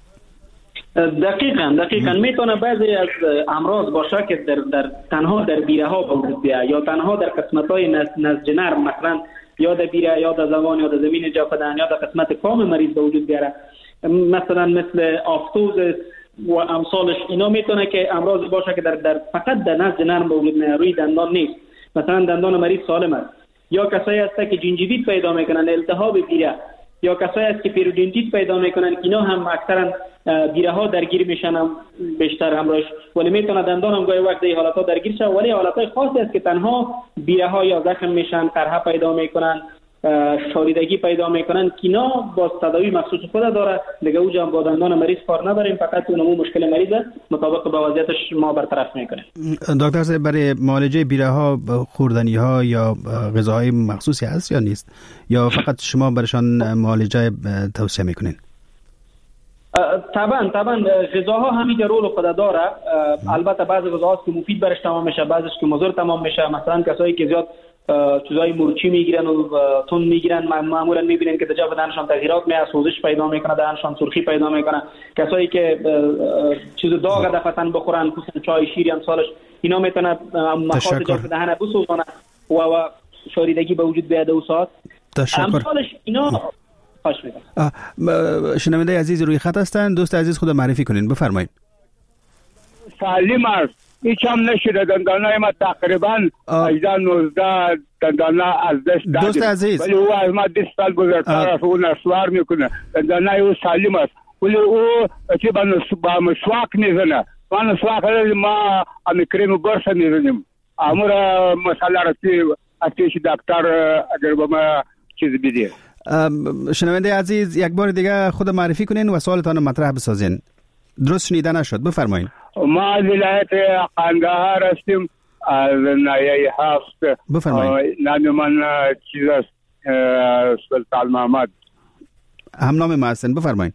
دقیقاً میتونه بعضی از امراض باشه که در تنها در بیره ها وجود بیاد یا تنها در قسمت‌های نسج نرم، مثلا یا در بیره یا در زبان یا در زمین جوف دهن یا در قسمت کام مریض به وجود بیاره، مثلا مثل آفتوز و امثالش. اینا میتونه که امراض باشه که در فقط در نسج نرم به وجود میاد، روی دندان نیست. مثلا دندان مریض سالم است، یا کسایی هست که جنجیویت پیدا میکنن، التهاب بیره، یا کسایی هست که پیرودونتیت پیدا میکنن. اینا هم اکثرا بیره ها درگیر میشن بیشتر همراهش، ولی میتونه دندان هم گاهی وقت این حالت ها درگیر شه، ولی حالت های خاصی است که تنها بیره ها یا زخم میشن، قرحه پیدا میکنن، شاریدگی پیدا میکنن که اینا با تداوی مخصوص خود داره. دیگه اوجا با دندان مریض کار نداریم، فقط اونمو مشکل مریض مطابق با وضعیتش ما برطرف میکنیم. دکتر صاحب برای معالجه بیره ها خوردنی ها یا غذاهای مخصوصی هست یا نیست، یا فقط شما برشان معالجه توصیه میکنین؟ طبعا غذاها همین رول خود داره. البته بعضی غذاها که مفید برش تمام میشه، بعضیش که مضر تمام میشه. مثلا کسایی که زیاد چیزای مرچی میگیرن و تون میگیرن معمولا میبینن که در جوف دهنشان تغییرات میاد، سوزش پیدا میکنه، دهنشان سرخی پیدا میکنه. کسایی که چیز داغ دفعتن بخورن، مثلا چای شیری امثالش، اینا میتونه مخاط جوف دهن بسوزونه و شاریدگی به وجود بیاد و ساعت امثالش. اینا خوش میاد. شنونده عزیز روی خط هستن، دوست عزیز خود معرفی کنین، بفرمایید. سلیم است. هیچ هم نشده، دندانای ما تقریبا 18-19 دندانه از دست دادیم. دوست عزیز ولی او از ما 10 سال گذشته است، او نسوار میکنه. دندانای او سالم است، ولی او چه با مسواک میزنه. ما مسواک ما امی کریم برس میزنیم. امور مسئله رسی اتیش دکتر اگر با ما چیز بیدید. شنونده عزیز یک بار دیگه خود معرفی کنین و سوالتان مطرح بسازین. درست شنیده نشد، بفرمایید. ما از ولایت قندهار هستیم، از نایه هفت. بفرمایید. نام من چیز است سلطان محمد. هم نام ما هستن، بفرمایید.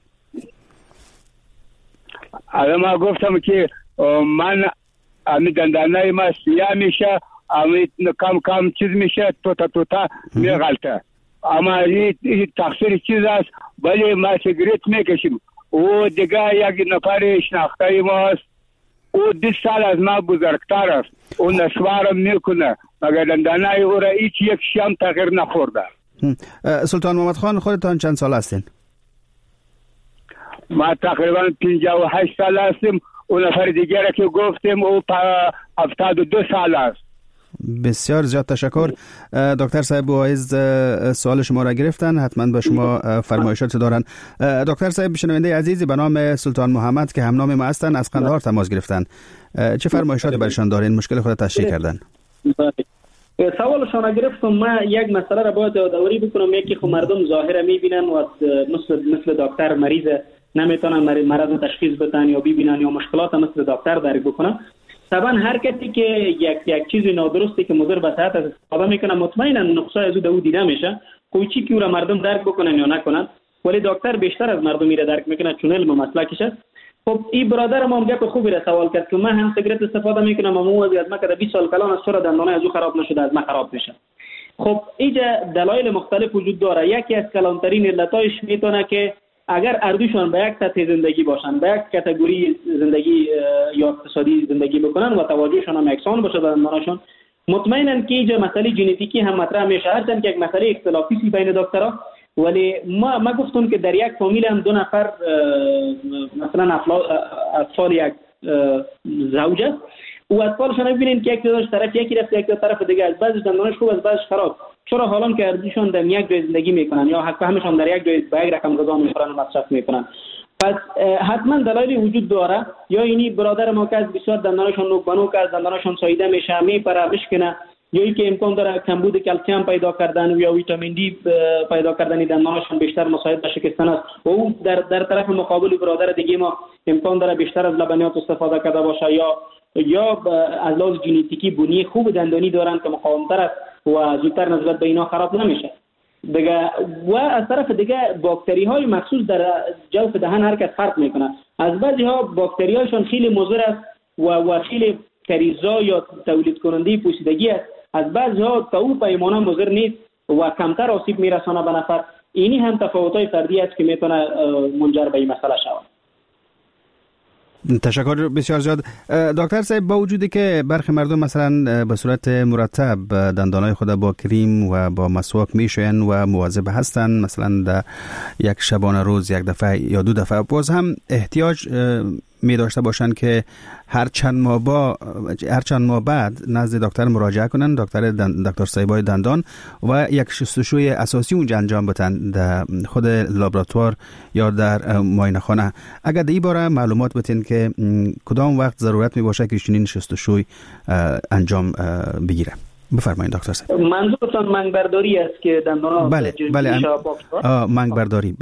ما گفتم که من امی دندانای ما سیاه میشه، امی کم چیز میشه، توتا میغلطه. اما این تقصیر چیز است، ولی ما سیگریت میکشیم. او دیگه یک نفر شناخته ماست، او 10 سال از ما بزرگتر است، او نسوارم میکنه، مگر دندانای او را هیچ یک شام تغییر نخورده. سلطان محمد خان خودتان چند سال هستین؟ ما تقریبا 58 سال هستیم. او نفر دیگر که گفتیم او 72 سال است. بسیار زیاد تشکر. دکتر صاحب واعظ سوال شما را گرفتن، حتما به شما فرمایشات دارن. دکتر صاحب شنونده عزیزی به نام سلطان محمد که همنام ما هستن از قندهار تماس گرفتن، چه فرمایشاتی برشان دارین؟ مشکل خود تشریح کردن. سوالشان گرفتم. ما یک مسئله را باید یادآوری بکنم، یکی خب مردم ظاهرا میبینن و مثل دکتر مریض نمیتونن مرض تشخیص بدن یا ببینن یا مشکلات مثل دکتر درک بکنن. طبعا هر کسی که یک چیز نادرستی که مضر به صحت استفاده میکنه مطمئنا نقصه از او دیده میشه. کوئی چی که مردم درک بکنن یا نکنن، ولی دکتر بیشتر از مردم میره درک میکنه چون علم مسلکش است. خب این برادر ما گپ خوبی را سوال کرد که من هم سیگرت استفاده میکنم و از ما که 20 سال کلان از چرا دندانای از او خراب نشده از ما خراب میشه. خب اینجا دلایل مختلف وجود داره. یکی از کلانترین علتایش میتونه که اگر اردوشان به یک سطح زندگی باشن، به یک کاتگوری زندگی یا اقتصادی زندگی بکنن و توجهشان هم یکسان باشه به دندانشان، مطمئنا که اینجا مسئله ژنتیکی هم مطرح میشه. هرچند که یک مسئله اختلافی بین دکترها، ولی ما گفتم که در یک فامیل هم 2 نفر مثلا اطفال یک زوج است و اطفالشان ببینید که یک داداش طرف یکی رفته یک طرف دیگه، از بعضی دندانش خوب از بعضش خراب. چرا؟ حالا که اردوشان در یک جای زندگی میکنن یا حق فهمشان در یک جای با یک رقم غذا میخورن و مصرف میکنن. پس حتما دلایلی وجود داره. یا اینی برادر ما که از بسیار دندانشان نوک بنوک از دندانشان ساییده میشه، میپره میشکنه، یا اینکه امکان داره کمبود کلسیم پیدا کردن یا ویتامین دی پیدا کردن دندانشان بیشتر مساعد به شکستن است. و اون در طرف مقابل برادر دیگه ما امکان داره بیشتر از لبنیات استفاده کرده باشه یا از لحاظ ژنتیکی بنیه خوب دندانی دارن که مقاومتر است و زودتر نسبت به اینا خراب نمیشه دیگه. و از طرف دیگه باکتری های مخصوص در جوف دهن حرکت فرق میکنه. از بعضی ها باکتری هایشان خیلی مضر است و خیلی کریزا یا تولید کننده پوسیدگی است. از بعضی ها تا اون پیمانه مضر نیست و کمتر آسیب میرسانه به نفر. اینی هم تفاوت های فردی است که میتونه منجر به این مسئله شود. تشکر بسیار زیاد. دکتر صاحب، با وجودی که برخی مردم مثلا به صورت مرتب دندانای خود با کریم و با مسواک میشوین و مواظب هستن، مثلا در یک شبانه روز یک دفعه یا 2 دفعه، باز هم احتیاج می داشته باشند که هر چند ماه بعد نزد دکتر مراجعه کنند، دکتر صاحبای دندان، و یک شستشوی اساسی اونجا انجام بدن در خود لابراتوار یا در معاینه خانه. اگر در این باره معلومات بدین که کدام وقت ضرورت می باشه که چنین شستشوی انجام بگیره. بفرمایید دکتر صاحب. منظورتان منگ برداری است که دندانا؟ بله منگ برداری.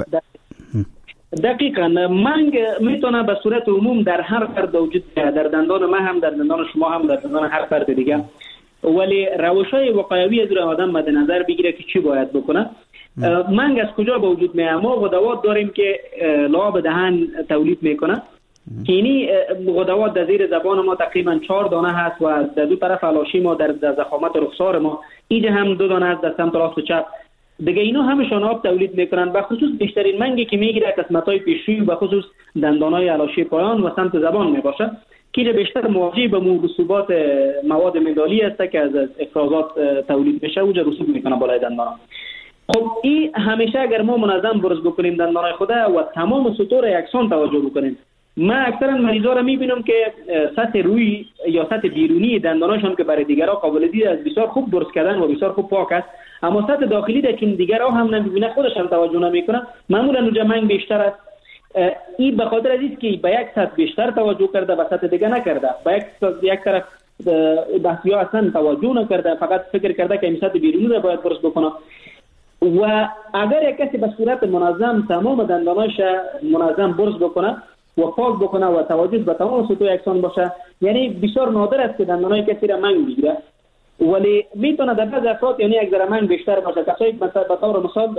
دقیقاً منگ میتونه به صورت عموم در هر فرد وجود داره، در دندان ما هم، در دندان شما هم، در دندان هر فرد دیگه، ولی روش‌های وقایوی از آدم مد نظر بگیره که چی باید بکنه. منگ از کجا به وجود میاد؟ ما غدوات داریم که لعاب دهن تولید میکنه. اینی غدوات در زیر زبان ما تقریبا 4 دانه هست و در 2 طرف علاشی ما در ضخامت رخسار ما اینجا هم 2 دانه هست در سمت راست و چپ. دیگه اینا همشون آب تولید میکنن. به خصوص بیشترین منگی که میگیره قسمت‌های پیشروی و خصوص دندان‌های علاشی پایان و سمت زبان میباشه که بیشتر مواجه به رسوبات مواد مدالی است که از افرازات تولید میشه و رسوب میکنه بالای دندان. خب این همیشه اگر ما منظم برش بکنیم دندان‌های خود و تمام سطور یکسان توجه بکنیم. من اکثرا مریضا رو میبینم که سطح روی یا سطح بیرونی دنداناشون که برای دیگرها قابل دید است بسیار خوب درست کردن و بسیار خوب پاک است، اما سطح داخلی ده چون دیگرها هم نمیبینه خودش هم توجه نمیکنه، معمولا اونجا منگ بیشتر است. این به خاطر از است که به یک سطح بیشتر توجه کرده و سطح دیگه نکرده، به یک طرف بحثیا اصلا توجه نکرده، فقط فکر کرده که این سطح بیرونی رو باید درست بکنه. و اگر یک کسی به صورت منظم تمام دنداناش منظم برش بکنه و پاک بکنه و توجه به تمام سطوح یکسان باشه، یعنی بسیار نادر است که دندانای کسی را منگ بگیره، ولی میتونه در بعض افراد یعنی یک ذره منگ بیشتر باشه. کسایی مثلا به طور مثال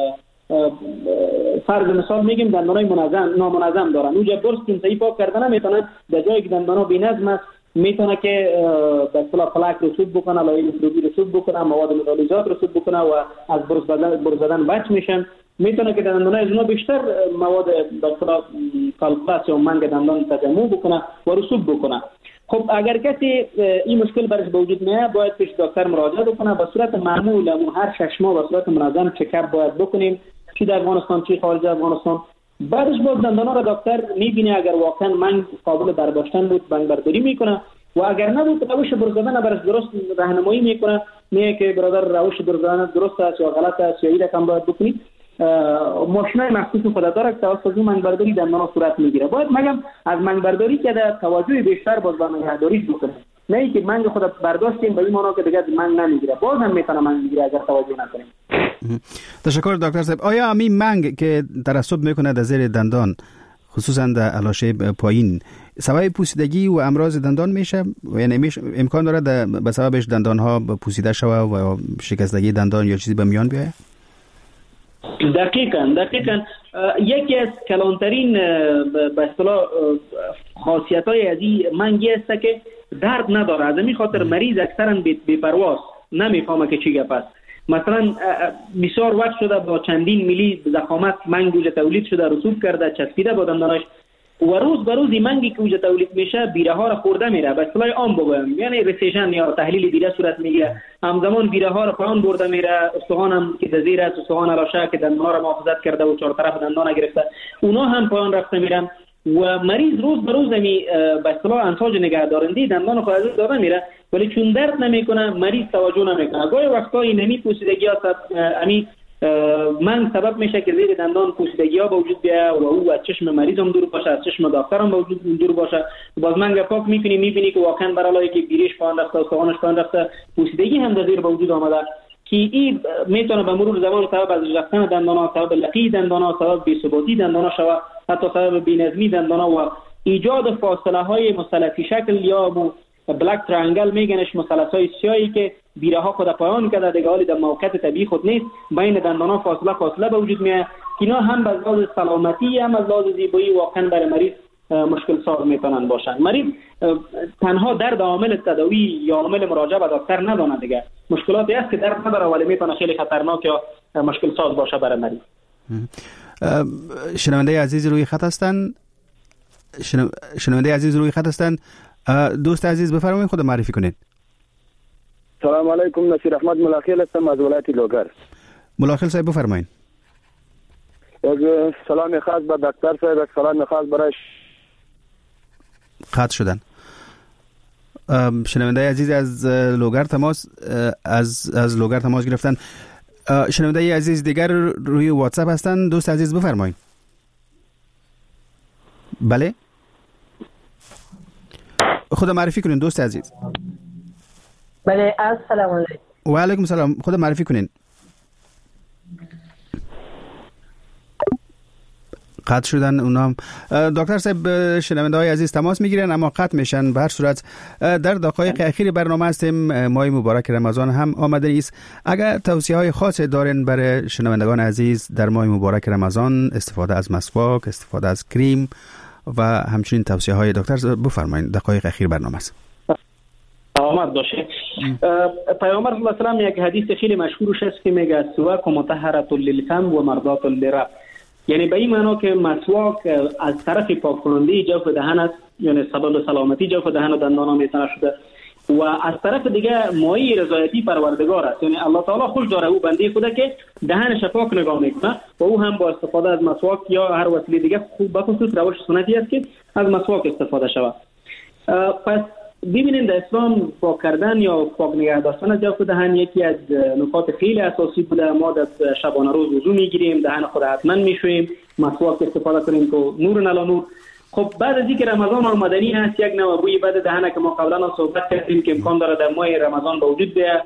فرض مثال میگیم دندانای نامنظم دارن، اونجا برش که صحیح پاک کردن نمیتونه، در جایی که دندانا بی‌نظم است میتونه که به اصطلاح پلاک رسوب بکنه، لایه میکروبی رسوب بکنه، مواد مدالیزات رسوب بکنه و از برش زدن بچ میشن. میتونه که دندانای از اونها بیشتر مواد به اصطلاح کالکولاس یا منگ دندان تجمع بکنه و رسوب بکنه. خب اگر کسی این مشکل برش به وجود میاد باید پیش دکتر مراجعه بکنه. به صورت معمول هر 6 ماه به صورت منظم چکاپ باید بکنیم، چی در افغانستان چی خارج از افغانستان. بعدش باز دندانا را دکتر میبینه، اگر واقعا منگ قابل برداشتن بود منگ برداری میکنه، و اگر نبود روش برزدن برش درست راهنمایی میکنه، میگه که برادر روش برزدن درست است یا غلط است یا این رقم باید بکنید. ماشینای مخصوص خود داره که توسط منبرداری دندان صورت میگیره. باید مگم از منبرداری که در توجه بیشتر باز به نگهداریش بکنه، نه اینکه منگ خود برداشتیم به این معنا که دیگه منگ نمیگیره، باز هم میتونه منگ بگیره اگر توجه نکنیم. تشکر دکتر صاحب. آیا همین منگ که ترسب میکنه در زیر دندان خصوصا در علاشه پایین سبب پوسیدگی و امراض دندان میشه؟ یعنی امکان داره به سببش دندان ها پوسیده شوه و شکستگی دندان یا چیزی به میان بیاید؟ دقیقاً یکی از کلانترین به اصطلاح خاصیت‌های از این منگی است که درد نداره. از این خاطر مریض اکثرا بی‌پرواز نمیفهمه که چی گپ است. مثلا بسیار وقت شده با چندین میلی ضخامت منگ وجود تولید شده، رسوب کرده، چسبیده با دندانش و روز به روز این منگی که وجود تولید میشه بیره ها را خورده میره. به اصطلاح عام بگویم یعنی ریسیژن یا تحلیل بیره صورت میگیره، همزمان بیره ها را پایان برده میره، استخوان هم که در زیر است، استخوان علاشه که دندان را محافظت کرده و چهار طرف دندان گرفته، اونا هم پایان رفته میرن و مریض روز به روز به اصطلاح انتاج نگهدارنده دندان خود از داده میره، ولی چون درد نمیکنه مریض توجه نمیکنه. گاهی وقتا این نمی پوسیدگی ها منگ سبب میشه که زیر دندان پوسیدگی ها به وجود بیاید و او از چشم مریض هم دور باشه، از چشم دکتر هم به وجود دور باشه. باز منگ پاک میبینی که واقعا برای که بیریش پایان رفته، استخوانش پایان رفته، پوسیدگی هم در زیر به وجود آمده که این میتونه به مرور زمان سبب از رفتن دندان ها، سبب لقی دندان ها، سبب بی‌ثباتی دندان ها شود، حتی سبب بی‌نظمی دندان ها و ایجاد فاصله های مثلثی شکل یا بلک ترانگل میگنش، مثلث های سیاهی که بیره ها خود پایان کرده دیگه حالی در موقع طبیعی خود نیست، بین دندان ها فاصله به وجود میاد. اینا هم از لحاظ سلامتی هم از لحاظ زیبایی واقعا برای مریض مشکل ساز میتونن باشن. مریض تنها درد عامل تداوی یا عامل مراجعه به دکتر ندونه، دیگه مشکلاتی است که درد نداره ولی میتونه خیلی خطرناک یا مشکل ساز باشه برای مریض. شنونده عزیز روی خط هستن. دوست عزیز بفرمایید خود معرفی کنید. سلام علیکم، نصیر احمد ملاخیل هستم از ولایت لوگر. ملاخیل صاحب بفرمایید. یک سلام خاص به دکتر صاحب، یک سلام خاص برای قطع شدن. شنونده عزیز از لوگر تماس گرفتن. شنونده عزیز دیگر روی واتساپ هستن. دوست عزیز بفرمایید. بله خود معرفی کنین دوست عزیز. بله السلام علیکم. و علیکم سلام، خود معرفی کنین. قطع شدن اونام. دکتر صاحب شنونده های عزیز تماس میگیرن اما قطع میشن. به هر صورت در دقایق اخیر برنامه هستیم، ماه مبارک رمضان هم آمده است. اگر توصیه های خاصی دارین برای شنوندگان عزیز در ماه مبارک رمضان، استفاده از مسواک، استفاده از کریم و همچنین توصیه های دکتر بفرمایید. دقایق اخیر برنامه است. آمد باشه. پیامبر صلی الله علیه و آله یک حدیث خیلی مشهورش است که میگه سواک مطهره للفم و مرضات للرب، یعنی به این معنا که مسواک از طرف پاک کننده جوف دهن است، یعنی سبب سلامتی جوف دهن و دندان میتونه شده، و از طرف دیگه مایه رضایتی پروردگار است، یعنی الله تعالی خوش داره او بنده خدا که دهنش پاک نگاه میکنه و او هم با استفاده از مسواک یا هر وسیله دیگه خوب به خصوص روش سنتی است که از مسواک استفاده شود. پس ببینید در اسلام پاک کردن یا پاک نگه داشتن از جوف دهن یکی از نکات خیلی اساسی بوده. ما در شبانه روز وضو میگیریم، دهن خود حتما میشوییم، مسواک استفاده کنیم که نور نلا نور. خب بعد از اینکه رمضان آمدنی هست، یک نوع بوی بد دهن که ما قبلا صحبت کردیم که امکان داره در ماه رمضان به وجود بیاد،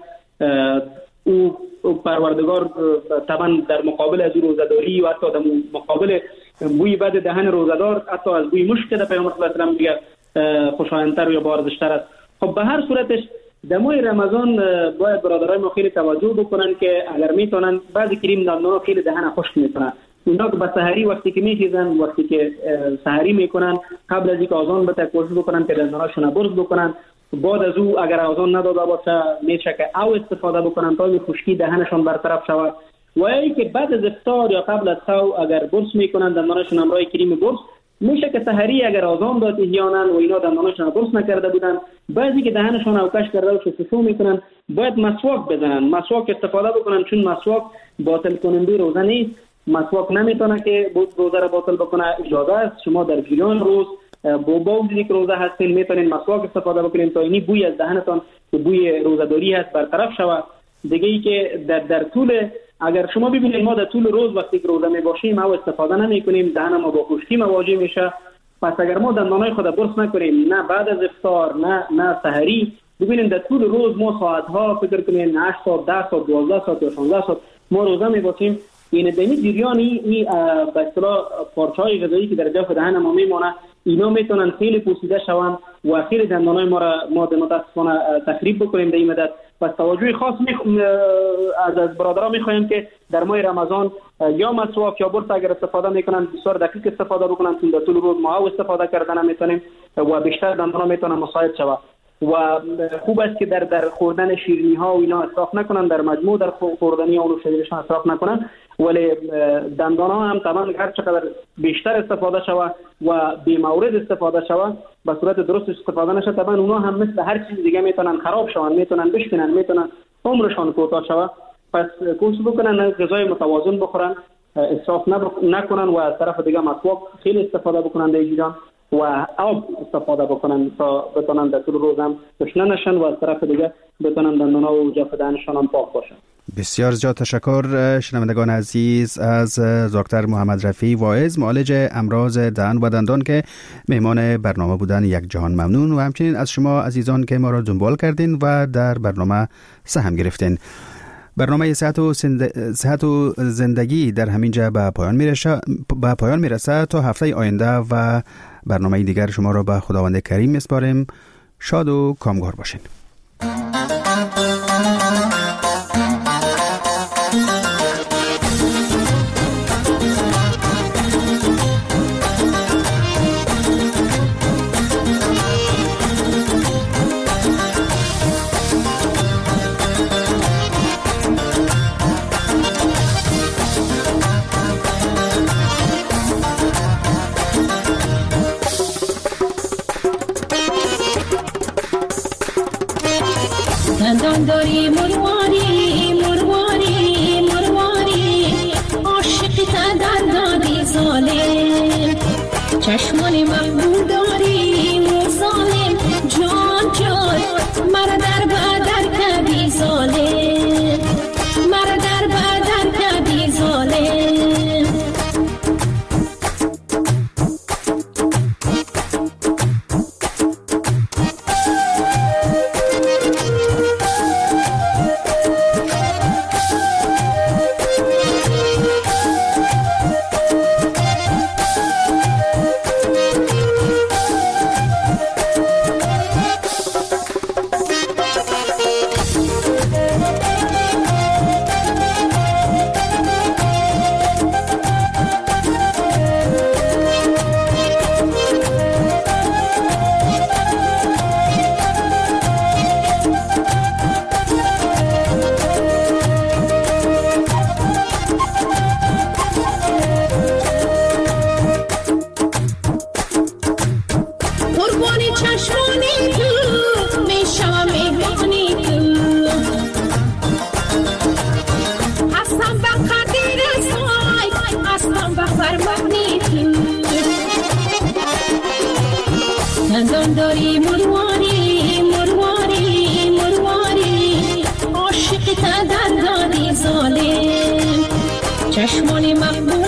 او پروردگار طبعا در مقابل از روزداری و حتی در مقابل بوی بد دهن روزدار حتی از بوی مشک در پیامبر صلی الله علیه و آله دیگه خوشایندتر یا بارزشتر است. خب به هر صورتش در ماه رمضان باید برادرای ما خیلی توجه بکنن که اگر میتونن بعضی کریم دندانا خیلی دهن خشک میکنن، اونا که به سحری وقتی که میخیزن، وقتی که سحری میکنن، قبل از اینکه اذان بده کوشش بکنن که دنداناشون برز بکنن. بعد از او اگر اذان نداده باشه میشه که او استفاده بکنن تا خشکی دهنشون برطرف شود، و اینکه بعد از افطار یا قبل از صبح اگر برس میکنن دنداناشون همراه کریم برس، میشه که سحری اگر اذان داد احیانا و اینا دنداناشون برس نکرده بودن، بعضی که دهنشون اوکش کرده و شستشو میکنن، باید مسواک بزنن، مسواک استفاده بکنن، چون مسواک باطل کننده روزه نیست. مسواک نمیتونه که روزه را باطل بکنه، اجازه است شما در جریان روز با وجودی که روزه هستین میتونین مسواک استفاده بکنین تا اینی بوی از دهنتان که بوی روزه‌داری هست برطرف شود. دیگه ای که در طول اگر شما ببینید ما در طول روز وقتی که روزه میباشیم ما استفاده نمیکنیم، دهن ما با خشکی مواجه میشه. پس اگر ما دندانای خود برس نکنیم، نه بعد از افطار نه سحری، ببینید در طول روز ما ساعت‌ها فکر کنیم 8 ساعت 10 ساعت 12 ساعت یا 16 ساعت ما روزه میباشیم. این دمی جریانی این به اصطلاح پارچه‌های غذایی که در جوف دهن ما میمونه اینا میتونن خیلی پوسیده شوند و خیلی دندانای ما را ما متاسفانه تخریب بکنیم در این مدت. پس توجه خاص از برادران میخوایم که در ماه رمضان یا مسواک یا برس اگر استفاده میکنن بسیار دقیق استفاده بکنن، چون در طول روز ما استفاده کردن میتونیم و بیشتر دندانا میتونن مساعد شود. و خوب است که در خوردن شیرینی ها و اینا اسراف نکنن، در مجموع در خوردنی اون شیرینیشان اسراف نکنن، ولی دندان ها هم طبعا هر چقدر بیشتر استفاده شود و بی مورد استفاده شود به صورت درست استفاده نشه، طبعا اونا هم مثل هر چیز دیگه میتونن خراب شون، میتونن بشکنن، میتونن عمرشان کوتاه شود. پس کوشش بکنن غذای متوازن بخورن، اسراف نکنن و از طرف دیگه مسواک خیلی استفاده بکنن در ایران و آب استفاده بکنن تا بتونن در طول روز هم تشنه نشن و از طرف دیگه بتونن دندانا و جوف دهنشان هم پاک باشن. بسیار زیاد تشکر شنوندگان عزیز از دکتر محمد رفیع واعظ، معالج امراض دهن و دندان که مهمان برنامه بودن یک جهان ممنون، و همچنین از شما عزیزان که ما را دنبال کردین و در برنامه سهم گرفتین. برنامه صحت و زندگی در همینجا به پایان میرسه. تا هفته آینده و برنامه دیگر شما را به خداوند کریم میسپاریم. شاد و کامگار باشین. دندانداری مرواری مرواری مرواری عاشق دندانی ظالم، چشمان مقبول داری ظالم، جان جان مرا در بدر کردی ظالم، مرا در بدر کردی ظالم. دندانداری مرواری مرواری مرواری عاشق دندانی ظالم، چشمان مقبول